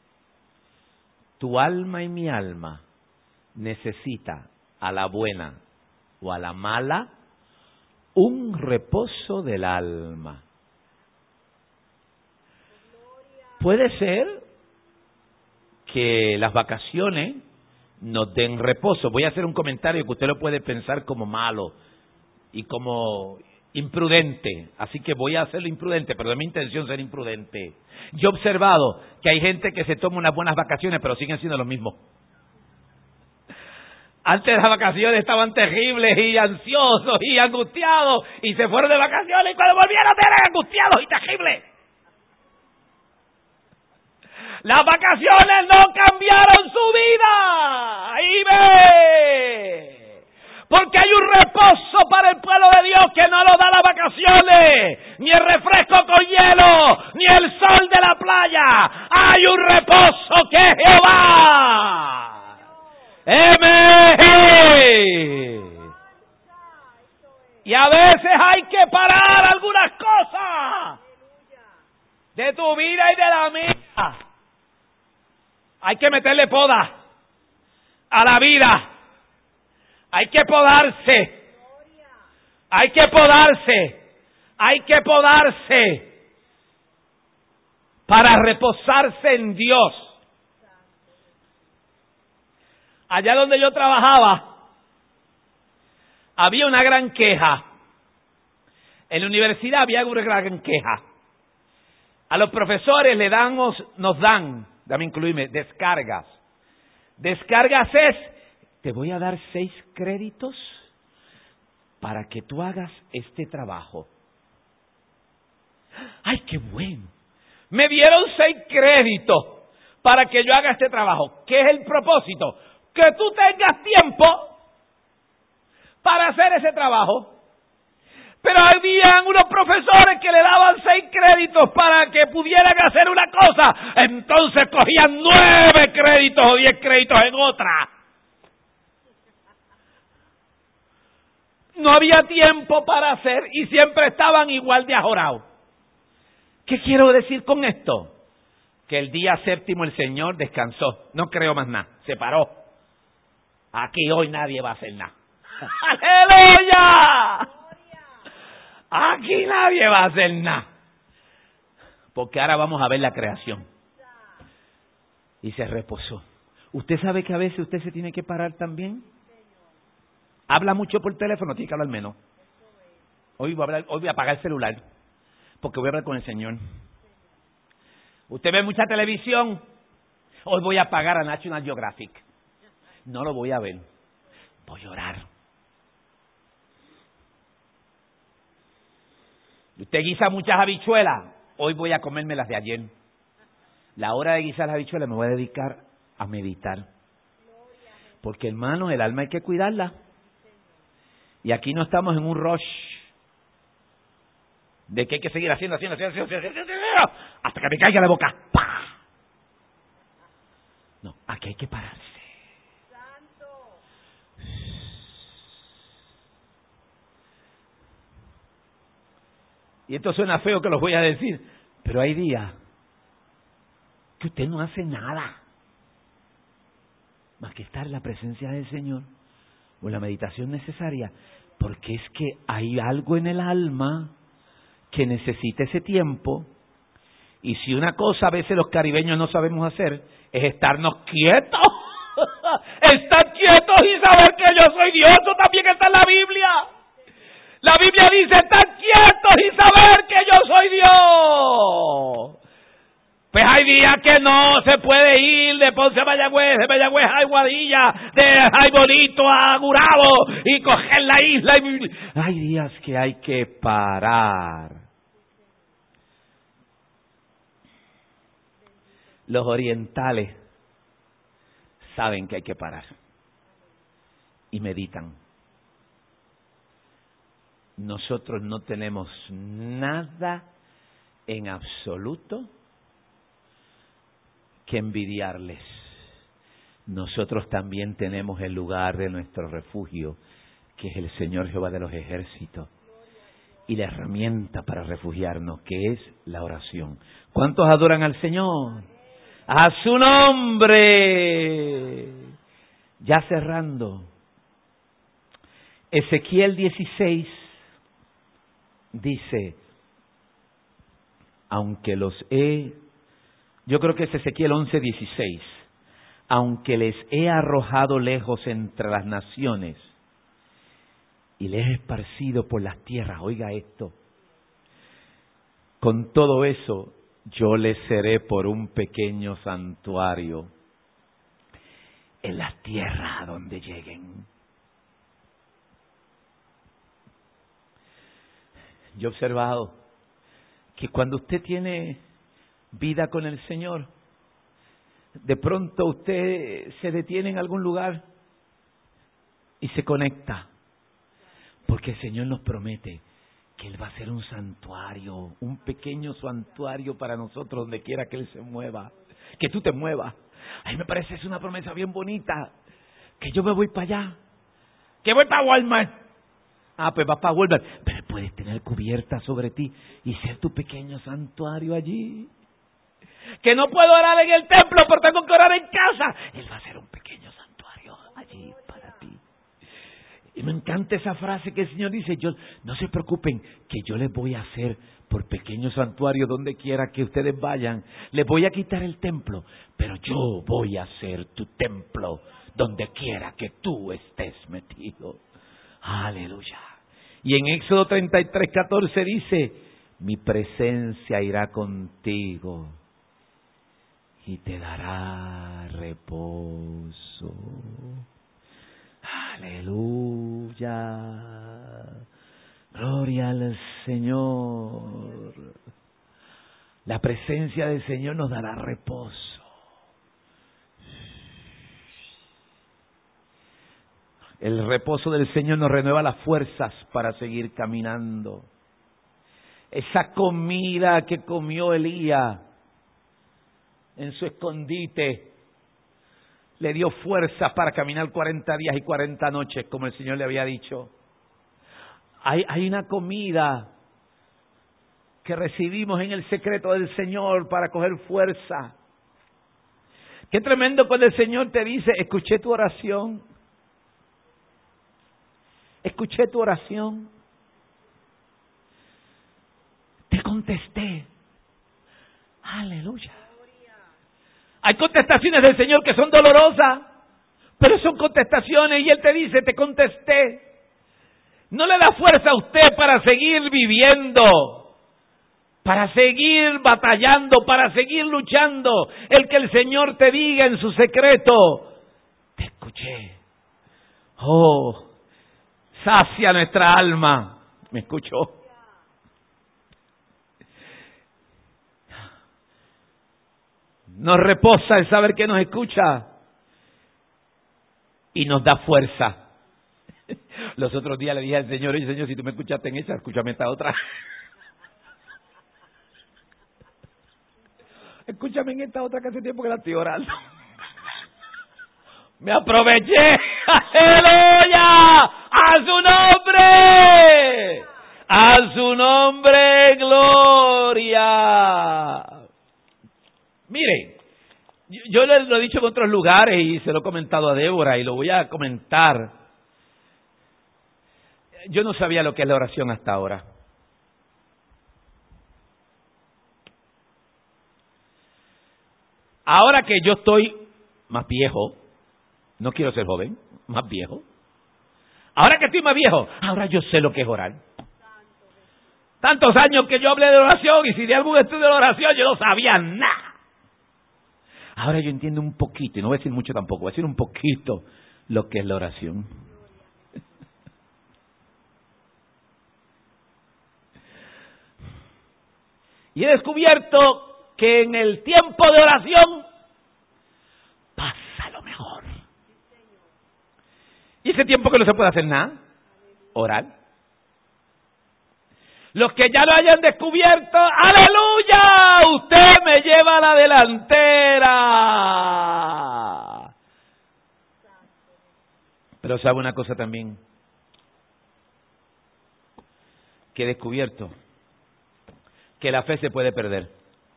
Tu alma y mi alma necesita a la buena o a la mala un reposo del alma. Puede ser que las vacaciones nos den reposo. Voy a hacer un comentario que usted lo puede pensar como malo y como imprudente, así que voy a hacerlo imprudente, pero de mi intención ser imprudente. Yo he observado que hay gente que se toma unas buenas vacaciones, pero siguen siendo los mismos. Antes de las vacaciones estaban terribles y ansiosos y angustiados, y se fueron de vacaciones y cuando volvieron eran angustiados y terribles. Las vacaciones no cambiaron su vida. Ahí ve. Porque hay un reposo para el pueblo de Dios que no lo da las vacaciones, ni el refresco con hielo, ni el sol de la playa. Hay un reposo que es Jehová. ¡Amén! Y a veces hay que parar algunas cosas de tu vida y de la mía. Hay que meterle poda a la vida. Hay que podarse. Hay que podarse. Hay que podarse para reposarse en Dios. Allá donde yo trabajaba, había una gran queja. En la universidad había una gran queja. A los profesores nos dan, déjame incluirme, descargas. Descargas es, te voy a dar 6 créditos para que tú hagas este trabajo. ¡Ay, qué bueno! Me dieron 6 créditos para que yo haga este trabajo. ¿Qué es el propósito? Que tú tengas tiempo para hacer ese trabajo. Pero habían unos profesores que le daban 6 créditos para que pudieran hacer una cosa. Entonces cogían 9 créditos o 10 créditos en otra. No había tiempo para hacer y siempre estaban igual de ajorados. ¿Qué quiero decir con esto? Que el día 7 el Señor descansó. No creo más nada. Se paró. Aquí hoy nadie va a hacer nada. ¡Aleluya! Aquí nadie va a hacer nada. Porque ahora vamos a ver la creación. Y se reposó. ¿Usted sabe que a veces usted se tiene que parar también? Habla mucho por teléfono, tiene que hablar menos. Hoy voy a apagar el celular. Porque voy a hablar con el Señor. Usted ve mucha televisión. Hoy voy a apagar a National Geographic. No lo voy a ver. Voy a orar. Usted guisa muchas habichuelas. Hoy voy a comerme las de ayer. La hora de guisar las habichuelas me voy a dedicar a meditar. Porque, hermano, el alma hay que cuidarla. Y aquí no estamos en un rush de que hay que seguir haciendo, hasta que me caiga la boca. ¡Pah! No, aquí hay que pararse. Y esto suena feo que los voy a decir, pero hay días que usted no hace nada más que estar en la presencia del Señor o en la meditación necesaria, porque es que hay algo en el alma que necesita ese tiempo. Y si una cosa a veces los caribeños no sabemos hacer es estarnos quietos. Estar quietos y saber que yo soy Dios. Eso también está en la Biblia. La Biblia dice estar quietos y saber que yo soy Dios. Pues hay días que no se puede ir de Ponce a Mayagüez, de Mayagüez a Aguadilla, de Ay Bonito a Gurabo y coger la isla. Hay días que hay que parar. Los orientales saben que hay que parar y meditan. Nosotros no tenemos nada en absoluto que envidiarles. Nosotros también tenemos el lugar de nuestro refugio, que es el Señor Jehová de los ejércitos, y la herramienta para refugiarnos, que es la oración. ¿Cuántos adoran al Señor? ¡A su nombre! Ya cerrando. Ezequiel 16 dice, aunque yo creo que es Ezequiel 11:16, aunque les he arrojado lejos entre las naciones y les he esparcido por las tierras, oiga esto, con todo eso yo les seré por un pequeño santuario en las tierras a donde lleguen. Yo he observado que cuando usted tiene vida con el Señor, de pronto usted se detiene en algún lugar y se conecta, porque el Señor nos promete que Él va a ser un santuario, un pequeño santuario para nosotros donde quiera que Él se mueva, que tú te muevas. A mí me parece es una promesa bien bonita, que yo me voy para allá, que voy para Walmart. Ah, pues vas para Walmart, pero puedes tener cubierta sobre ti y ser tu pequeño santuario allí. Que no puedo orar en el templo, pero tengo que orar en casa. Él va a ser un pequeño santuario allí para ti. Y me encanta esa frase que el Señor dice, no se preocupen, que yo les voy a hacer por pequeño santuario donde quiera que ustedes vayan. Les voy a quitar el templo, pero yo voy a ser tu templo donde quiera que tú estés metido. Aleluya. Y en Éxodo 33:14 dice, Mi presencia irá contigo y te dará reposo. Aleluya. Gloria al Señor. La presencia del Señor nos dará reposo. El reposo del Señor nos renueva las fuerzas para seguir caminando. Esa comida que comió Elías en su escondite le dio fuerzas para caminar 40 días y 40 noches, como el Señor le había dicho. Hay una comida que recibimos en el secreto del Señor para coger fuerza. Qué tremendo cuando el Señor te dice, escuché tu oración. Escuché tu oración. Te contesté. Aleluya. Hay contestaciones del Señor que son dolorosas, pero son contestaciones y Él te dice, te contesté. No le da fuerza a usted para seguir viviendo, para seguir batallando, para seguir luchando. El que el Señor te diga en su secreto, te escuché. Oh, sacia nuestra alma. ¿Me escuchó? Nos reposa el saber que nos escucha y nos da fuerza. Los otros días le dije al Señor, oye Señor, si tú me escuchaste en esa, escúchame esta otra. Escúchame en esta otra que hace tiempo que la estoy orando. Me aproveché. ¡Aleluya! ¡A su nombre! ¡A su nombre, gloria! Mire, yo lo he dicho en otros lugares y se lo he comentado a Débora y lo voy a comentar. Yo no sabía lo que es la oración hasta ahora. Ahora que yo estoy más viejo, no quiero ser joven, más viejo. Ahora que estoy más viejo, ahora yo sé lo que es orar. Tantos años que yo hablé de oración y si de algún estudio de oración yo no sabía nada. Ahora yo entiendo un poquito, y no voy a decir mucho tampoco, voy a decir un poquito lo que es la oración. Y he descubierto que en el tiempo de oración pasa lo mejor. Y ese tiempo que no se puede hacer nada, orar. Los que ya lo hayan descubierto, ¡aleluya! Usted me lleva a la delantera. Pero sabe una cosa también, que he descubierto, que la fe se puede perder.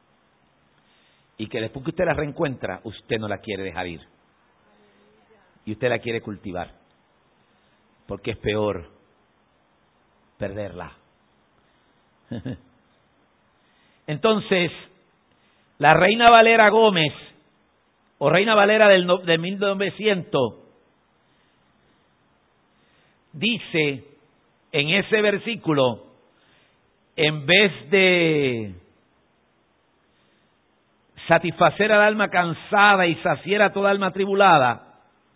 Y que después que usted la reencuentra, usted no la quiere dejar ir. Y usted la quiere cultivar. Porque es peor perderla. Entonces, la Reina Valera Gómez, o Reina Valera de 1900, dice en ese versículo, en vez de satisfacer al alma cansada y saciar a toda alma atribulada,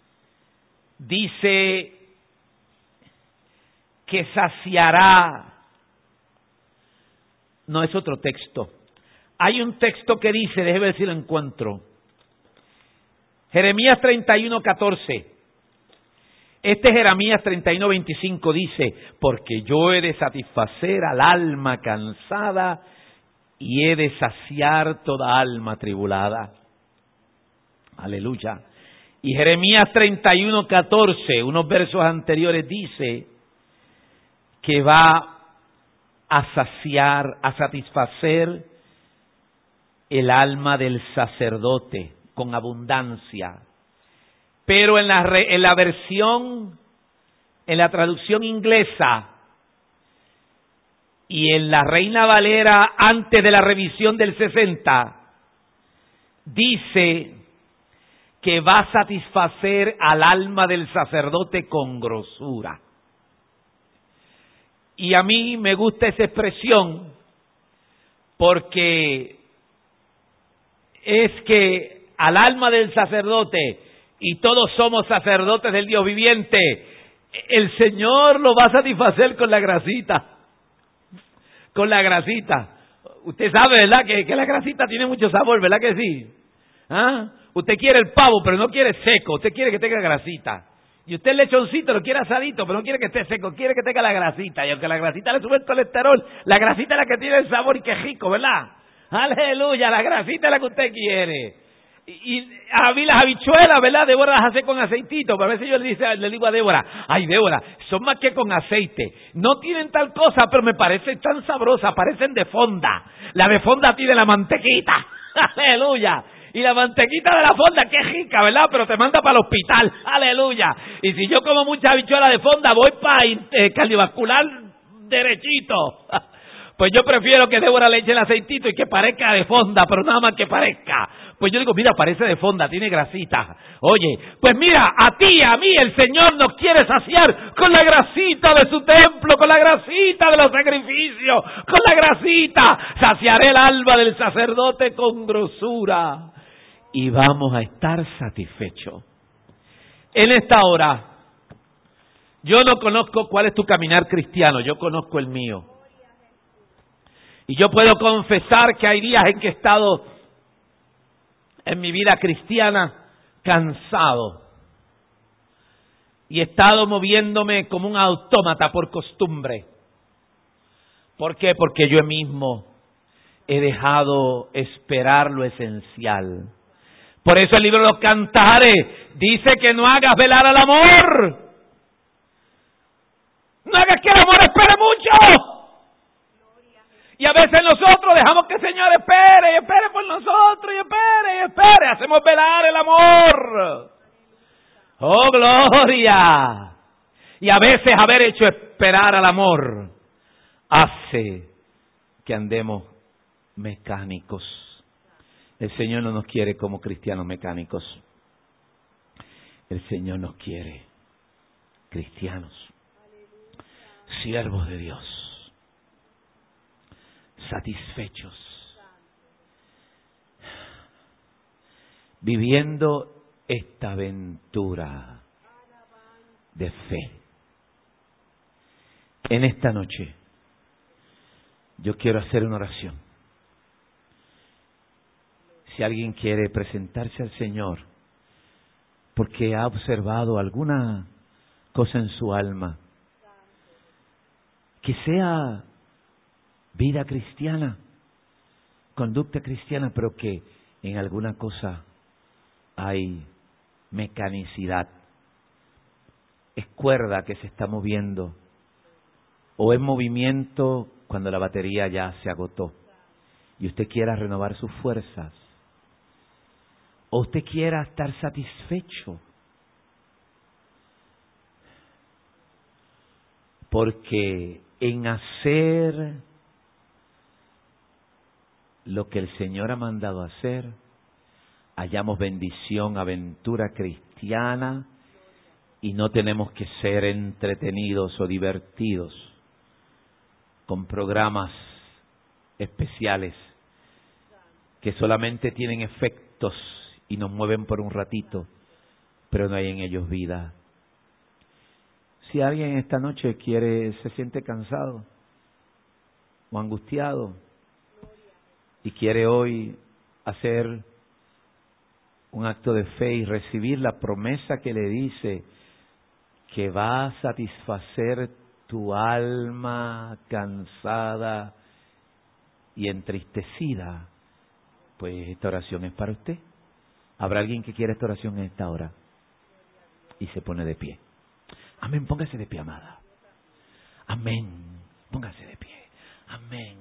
dice que saciará. No, es otro texto. Hay un texto que dice, déjeme ver si lo encuentro. Jeremías 31:14. Este Jeremías 31:25 dice, porque yo he de satisfacer al alma cansada y he de saciar toda alma atribulada. Aleluya. Y Jeremías 31:14, unos versos anteriores, dice que va a saciar, a satisfacer el alma del sacerdote con abundancia. Pero en la versión, en la traducción inglesa y en la Reina Valera antes de la revisión del 60, dice que va a satisfacer al alma del sacerdote con grosura. Y a mí me gusta esa expresión porque es que al alma del sacerdote, y todos somos sacerdotes del Dios viviente, el Señor lo va a satisfacer con la grasita. Con la grasita. Usted sabe, ¿verdad? Que la grasita tiene mucho sabor, ¿verdad que sí? ¿Ah? Usted quiere el pavo, pero no quiere seco. Usted quiere que tenga grasita. Y usted el lechoncito lo quiere asadito, pero no quiere que esté seco. Quiere que tenga la grasita. Y aunque la grasita le sube el colesterol, la grasita es la que tiene el sabor y que rico, ¿verdad? Aleluya, la grasita es la que usted quiere. Y a mí las habichuelas, ¿verdad? Débora las hace con aceitito, pero a veces yo le digo a Débora, ay Débora, son más que con aceite, no tienen tal cosa, pero me parecen tan sabrosas, parecen de fonda. La de fonda tiene la mantequita, aleluya. Y la mantequita de la fonda, qué rica, ¿verdad? Pero te manda para el hospital, aleluya. Y si yo como mucha habichuela de fonda, voy para cardiovascular derechito. Pues yo prefiero que Débora le eche el aceitito y que parezca de fonda, pero nada más que parezca. Pues yo digo, mira, parece de fonda, tiene grasita. Oye, pues mira, a ti y a mí el Señor nos quiere saciar con la grasita de su templo, con la grasita de los sacrificios, con la grasita. Saciaré el alma del sacerdote con grosura. Y vamos a estar satisfechos. En esta hora, yo no conozco cuál es tu caminar cristiano, yo conozco el mío. Y yo puedo confesar que hay días en que he estado en mi vida cristiana cansado. Y he estado moviéndome como un autómata por costumbre. ¿Por qué? Porque yo mismo he dejado esperar lo esencial. Por eso el libro de los Cantares dice que no hagas velar al amor. No hagas que el amor espere mucho. Y a veces nosotros dejamos que el Señor espere, y espere por nosotros, y espere, y espere. Hacemos velar el amor. ¡Oh, gloria! Y a veces haber hecho esperar al amor hace que andemos mecánicos. El Señor no nos quiere como cristianos mecánicos. El Señor nos quiere cristianos, siervos de Dios, satisfechos, viviendo esta aventura de fe. En esta noche yo quiero hacer una oración. Si alguien quiere presentarse al Señor porque ha observado alguna cosa en su alma, que sea vida cristiana, conducta cristiana, pero que en alguna cosa hay mecanicidad, es cuerda que se está moviendo, o es movimiento cuando la batería ya se agotó y usted quiera renovar sus fuerzas, o usted quiera estar satisfecho porque en hacer lo que el Señor ha mandado hacer, hallamos bendición, aventura cristiana, y no tenemos que ser entretenidos o divertidos con programas especiales que solamente tienen efectos y nos mueven por un ratito, pero no hay en ellos vida. Si alguien esta noche se siente cansado o angustiado y quiere hoy hacer un acto de fe y recibir la promesa que le dice que va a satisfacer tu alma cansada y entristecida, pues esta oración es para usted. ¿Habrá alguien que quiera esta oración en esta hora? Y se pone de pie. Amén, póngase de pie, amada. Amén, póngase de pie. Amén,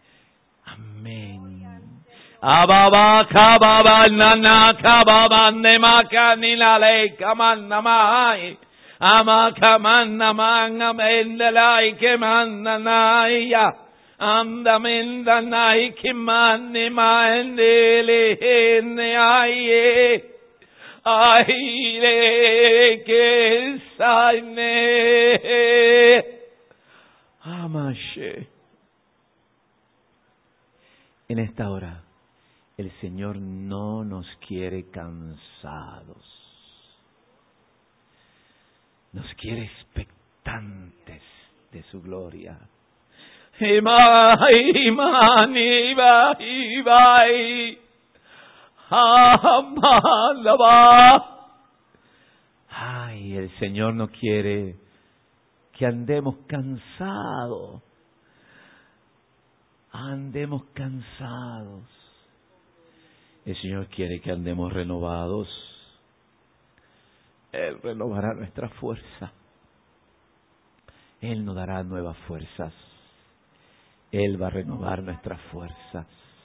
amén. Ababa kababa nana kababa nemaka nilale kamanamai. Ama kamanamanga mendelai kemananaya. Andamindanai kimani maendele aye. Aire que sane. Amashe. En esta hora, el Señor no nos quiere cansados. Nos quiere expectantes de su gloria. Ay, el Señor no quiere que andemos cansados. Andemos cansados. El Señor quiere que andemos renovados. Él renovará nuestra fuerza. Él nos dará nuevas fuerzas. Él va a renovar nuestras fuerzas.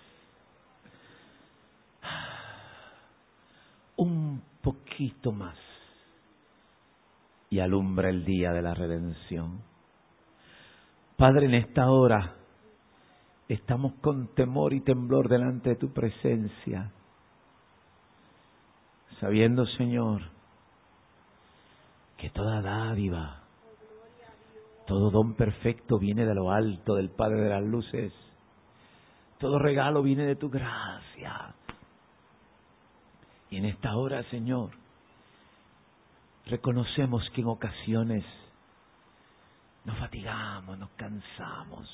Un poquito más y alumbra el día de la redención. Padre, en esta hora estamos con temor y temblor delante de tu presencia, sabiendo, Señor, que toda dádiva, todo don perfecto viene de lo alto, del Padre de las luces. Todo regalo viene de tu gracia. Y en esta hora, Señor, reconocemos que en ocasiones nos fatigamos, nos cansamos.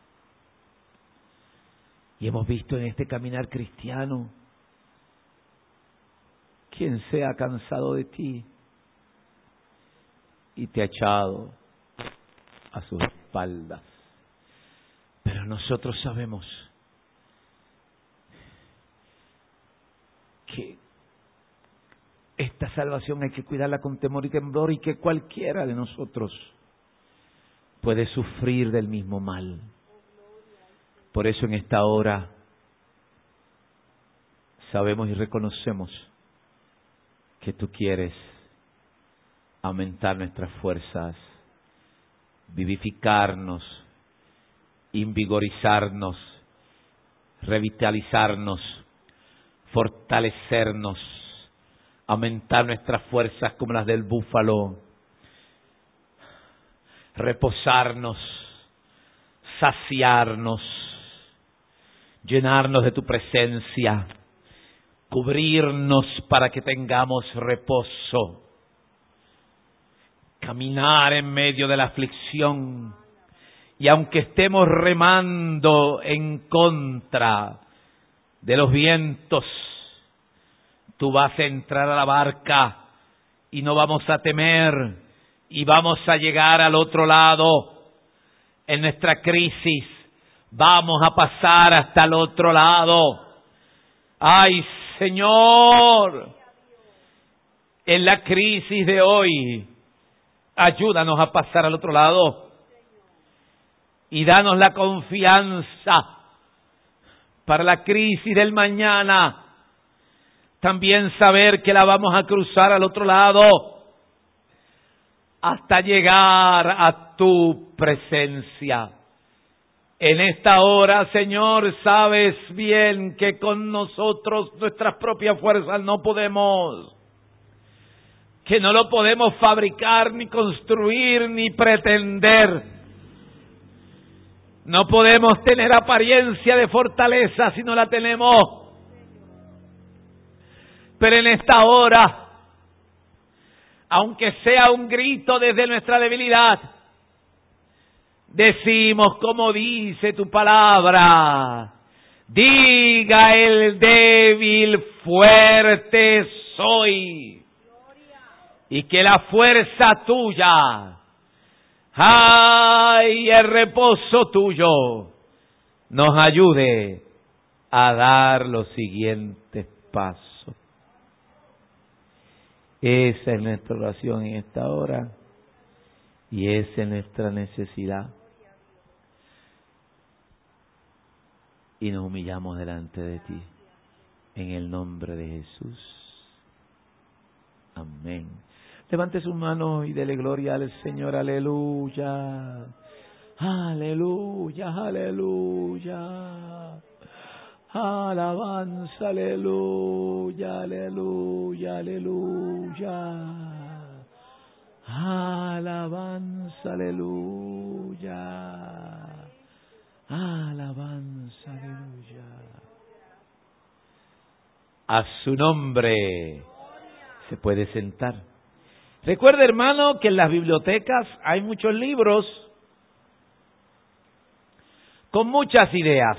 Y hemos visto en este caminar cristiano, quien se ha cansado de ti y te ha echado a sus espaldas. Pero nosotros sabemos que esta salvación hay que cuidarla con temor y temblor, y que cualquiera de nosotros puede sufrir del mismo mal. Por eso en esta hora sabemos y reconocemos que tú quieres aumentar nuestras fuerzas, vivificarnos, invigorizarnos, revitalizarnos, fortalecernos, aumentar nuestras fuerzas como las del búfalo, reposarnos, saciarnos, llenarnos de tu presencia, cubrirnos para que tengamos reposo, caminar en medio de la aflicción, y aunque estemos remando en contra de los vientos, tú vas a entrar a la barca y no vamos a temer, y vamos a llegar al otro lado. En nuestra crisis vamos a pasar hasta el otro lado. ¡Ay, Señor! En la crisis de hoy, ayúdanos a pasar al otro lado y danos la confianza para la crisis del mañana. También saber que la vamos a cruzar al otro lado hasta llegar a tu presencia. En esta hora, Señor, sabes bien que con nosotros, nuestras propias fuerzas, no podemos. Que no lo podemos fabricar, ni construir, ni pretender. No podemos tener apariencia de fortaleza si no la tenemos. Pero en esta hora, aunque sea un grito desde nuestra debilidad, decimos como dice tu palabra: diga el débil, fuerte soy. Y que la fuerza tuya, ay, el reposo tuyo, nos ayude a dar los siguientes pasos. Esa es nuestra oración en esta hora, y esa es nuestra necesidad. Y nos humillamos delante de ti, en el nombre de Jesús. Amén. Levante sus manos y dele gloria al Señor. Aleluya. Aleluya, aleluya. Alabanza, aleluya, aleluya, aleluya. Alabanza, aleluya. Alabanza, aleluya. A su nombre. Se puede sentar. Recuerde, hermano, que en las bibliotecas hay muchos libros con muchas ideas.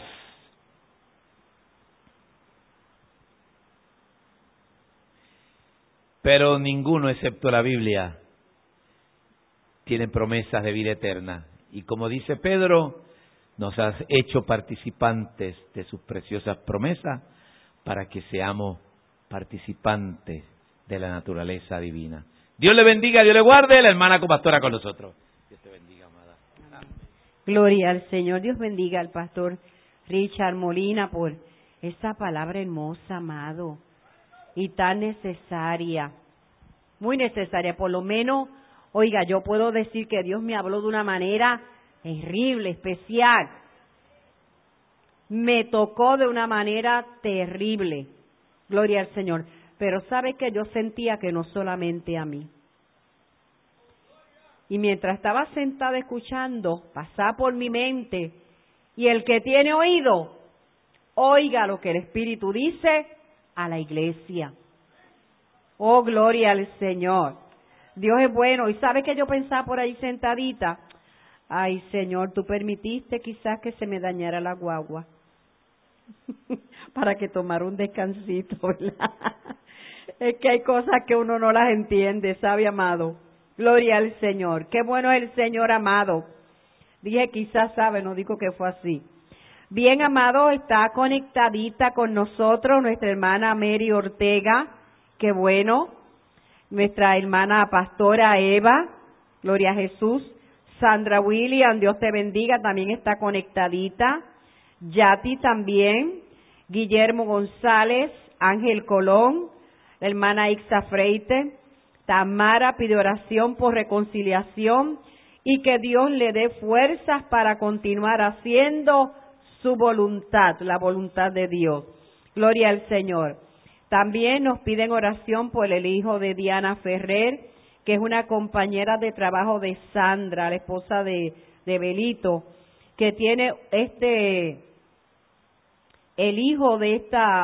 Pero ninguno, excepto la Biblia, tiene promesas de vida eterna. Y como dice Pedro, nos has hecho participantes de sus preciosas promesas para que seamos participantes de la naturaleza divina. Dios le bendiga, Dios le guarde. La hermana copastora con nosotros. Dios te bendiga, amada. Gloria al Señor. Dios bendiga al pastor Richard Molina por esa palabra hermosa, amado, y tan necesaria, muy necesaria. Por lo menos, oiga, yo puedo decir que Dios me habló de una manera terrible, especial. Me tocó de una manera terrible. Gloria al Señor. Pero sabe que yo sentía que no solamente a mí. Y mientras estaba sentada escuchando, pasaba por mi mente, y el que tiene oído, oiga lo que el Espíritu dice a la iglesia. Oh, gloria al Señor. Dios es bueno. Y sabe que yo pensaba por ahí sentadita, ay, Señor, tú permitiste quizás que se me dañara la guagua para que tomara un descansito, ¿verdad? Es que hay cosas que uno no las entiende, ¿sabe, amado? Gloria al Señor. Qué bueno es el Señor, amado. Dije quizás sabe, no digo que fue así. Bien, amado, está conectadita con nosotros nuestra hermana Mary Ortega. Qué bueno. Nuestra hermana pastora Eva. Gloria a Jesús. Sandra William, Dios te bendiga, también está conectadita. Yati también. Guillermo González, Ángel Colón, la hermana Ixa Freite. Tamara pide oración por reconciliación y que Dios le dé fuerzas para continuar haciendo su voluntad, la voluntad de Dios. Gloria al Señor. También nos piden oración por el hijo de Diana Ferrer, que es una compañera de trabajo de Sandra, la esposa de Belito, que tiene el hijo de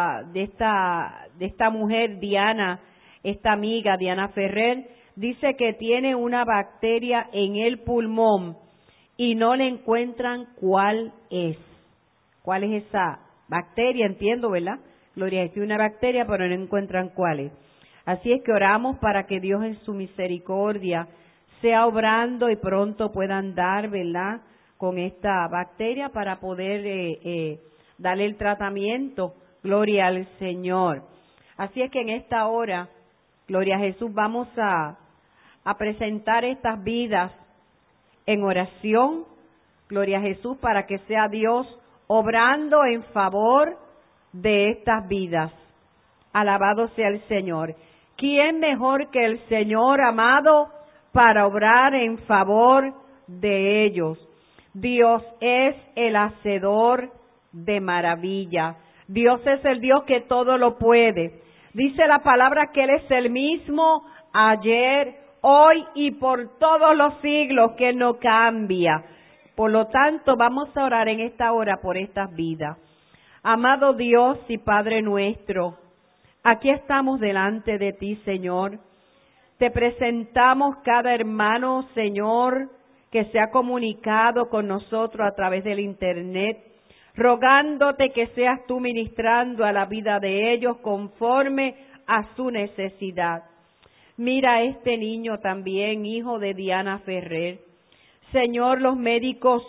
esta mujer, Diana, esta amiga, Diana Ferrer, dice que tiene una bacteria en el pulmón y no le encuentran cuál es. ¿Cuál es esa bacteria? Entiendo, ¿verdad? Gloria, es una bacteria, pero no encuentran cuál es. Así es que oramos para que Dios en su misericordia sea obrando y pronto puedan dar, ¿verdad?, con esta bacteria para poder darle el tratamiento. Gloria al Señor. Así es que en esta hora, gloria a Jesús, vamos a presentar estas vidas en oración, gloria a Jesús, para que sea Dios obrando en favor de estas vidas. Alabado sea el Señor. ¿Quién mejor que el Señor, amado, para obrar en favor de ellos? Dios es el hacedor de maravilla. Dios es el Dios que todo lo puede. Dice la palabra que Él es el mismo ayer, hoy y por todos los siglos, que Él no cambia. Por lo tanto, vamos a orar en esta hora por estas vidas. Amado Dios y Padre nuestro, aquí estamos delante de ti, Señor. Te presentamos cada hermano, Señor, que se ha comunicado con nosotros a través del Internet, rogándote que seas tú ministrando a la vida de ellos conforme a su necesidad. Mira a este niño también, hijo de Diana Ferrer. Señor, los médicos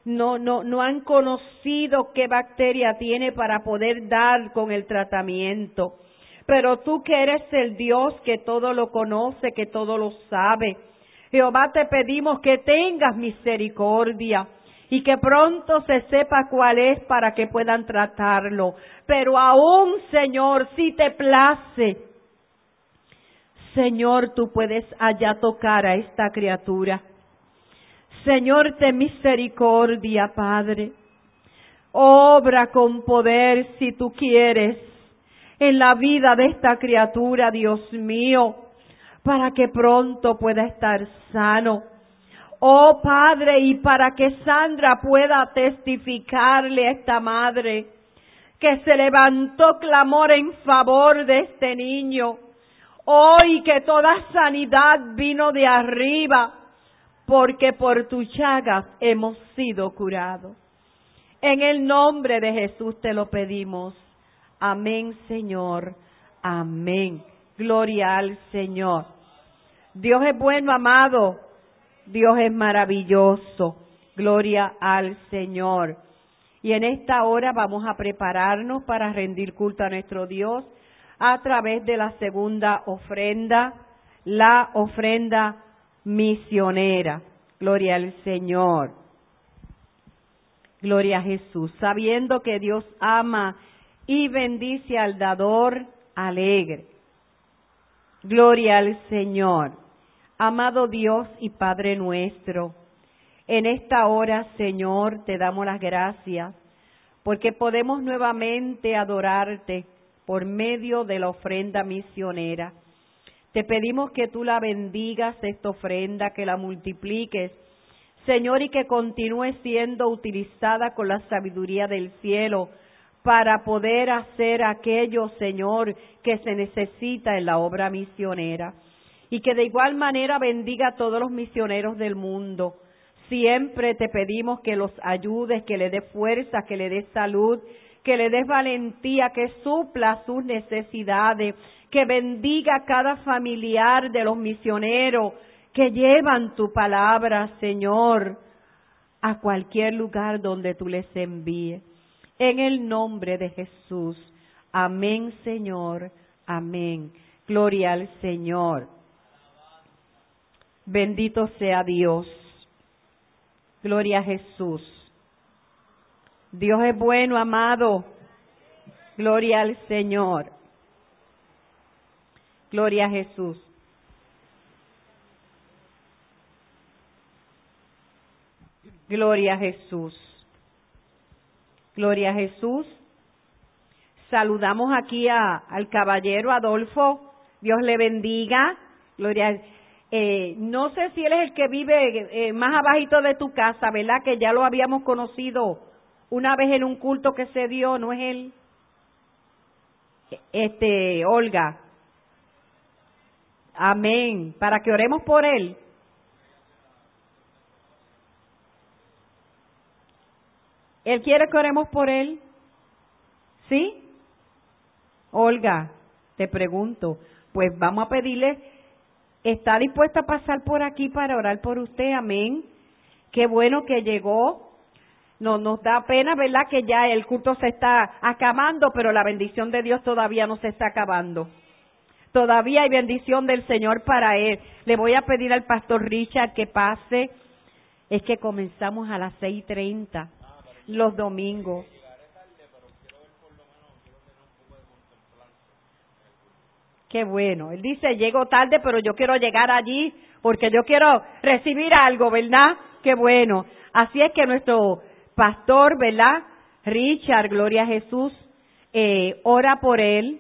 no han conocido qué bacteria tiene para poder dar con el tratamiento. Pero tú que eres el Dios que todo lo conoce, que todo lo sabe, Jehová, te pedimos que tengas misericordia y que pronto se sepa cuál es para que puedan tratarlo. Pero aún, Señor, si te place, Señor, tú puedes allá tocar a esta criatura. Señor, ten misericordia, Padre. Obra con poder, si tú quieres, en la vida de esta criatura, Dios mío, para que pronto pueda estar sano. Oh, Padre, y para que Sandra pueda testificarle a esta madre que se levantó clamor en favor de este niño. Hoy que toda sanidad vino de arriba, porque por tus llagas hemos sido curados. En el nombre de Jesús te lo pedimos. Amén, Señor. Amén. Gloria al Señor. Dios es bueno, amado. Dios es maravilloso. Gloria al Señor. Y en esta hora vamos a prepararnos para rendir culto a nuestro Dios a través de la segunda ofrenda, la ofrenda misionera. Gloria al Señor. Gloria a Jesús. Sabiendo que Dios ama y bendice al dador alegre. Gloria al Señor. Amado Dios y Padre nuestro, en esta hora, Señor, te damos las gracias porque podemos nuevamente adorarte por medio de la ofrenda misionera. Te pedimos que tú la bendigas, esta ofrenda, que la multipliques, Señor, y que continúe siendo utilizada con la sabiduría del cielo para poder hacer aquello, Señor, que se necesita en la obra misionera. Y que de igual manera bendiga a todos los misioneros del mundo. Siempre te pedimos que los ayudes, que le des fuerza, que le des salud, que le des valentía, que supla sus necesidades, que bendiga a cada familiar de los misioneros que llevan tu palabra, Señor, a cualquier lugar donde tú les envíes. En el nombre de Jesús. Amén, Señor. Amén. Gloria al Señor. Bendito sea Dios. Gloria a Jesús. Dios es bueno, amado. Gloria al Señor. Gloria a Jesús. Gloria a Jesús. Gloria a Jesús. Saludamos aquí al caballero Adolfo. Dios le bendiga. Gloria a no sé si él es el que vive más abajito de tu casa, ¿verdad? Que ya lo habíamos conocido una vez en un culto que se dio, ¿no es él? Olga. Amén. Para que oremos por él. ¿Él quiere que oremos por él? ¿Sí? Olga, te pregunto, pues vamos a pedirle. ¿Está dispuesta a pasar por aquí para orar por usted? Amén. Qué bueno que llegó. No, nos da pena, ¿verdad? Que ya el culto se está acabando, pero la bendición de Dios todavía no se está acabando. Todavía hay bendición del Señor para él. Le voy a pedir al pastor Richard que pase. Es que comenzamos a las 6:30 los domingos. Qué bueno. Él dice, llego tarde, pero yo quiero llegar allí porque yo quiero recibir algo, ¿verdad? Qué bueno. Así es que nuestro pastor, ¿verdad? Richard, gloria a Jesús, ora por él.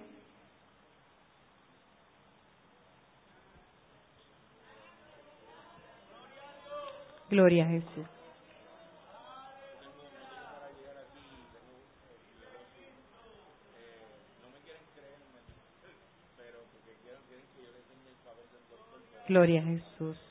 Gloria a Jesús. Gloria a Jesús.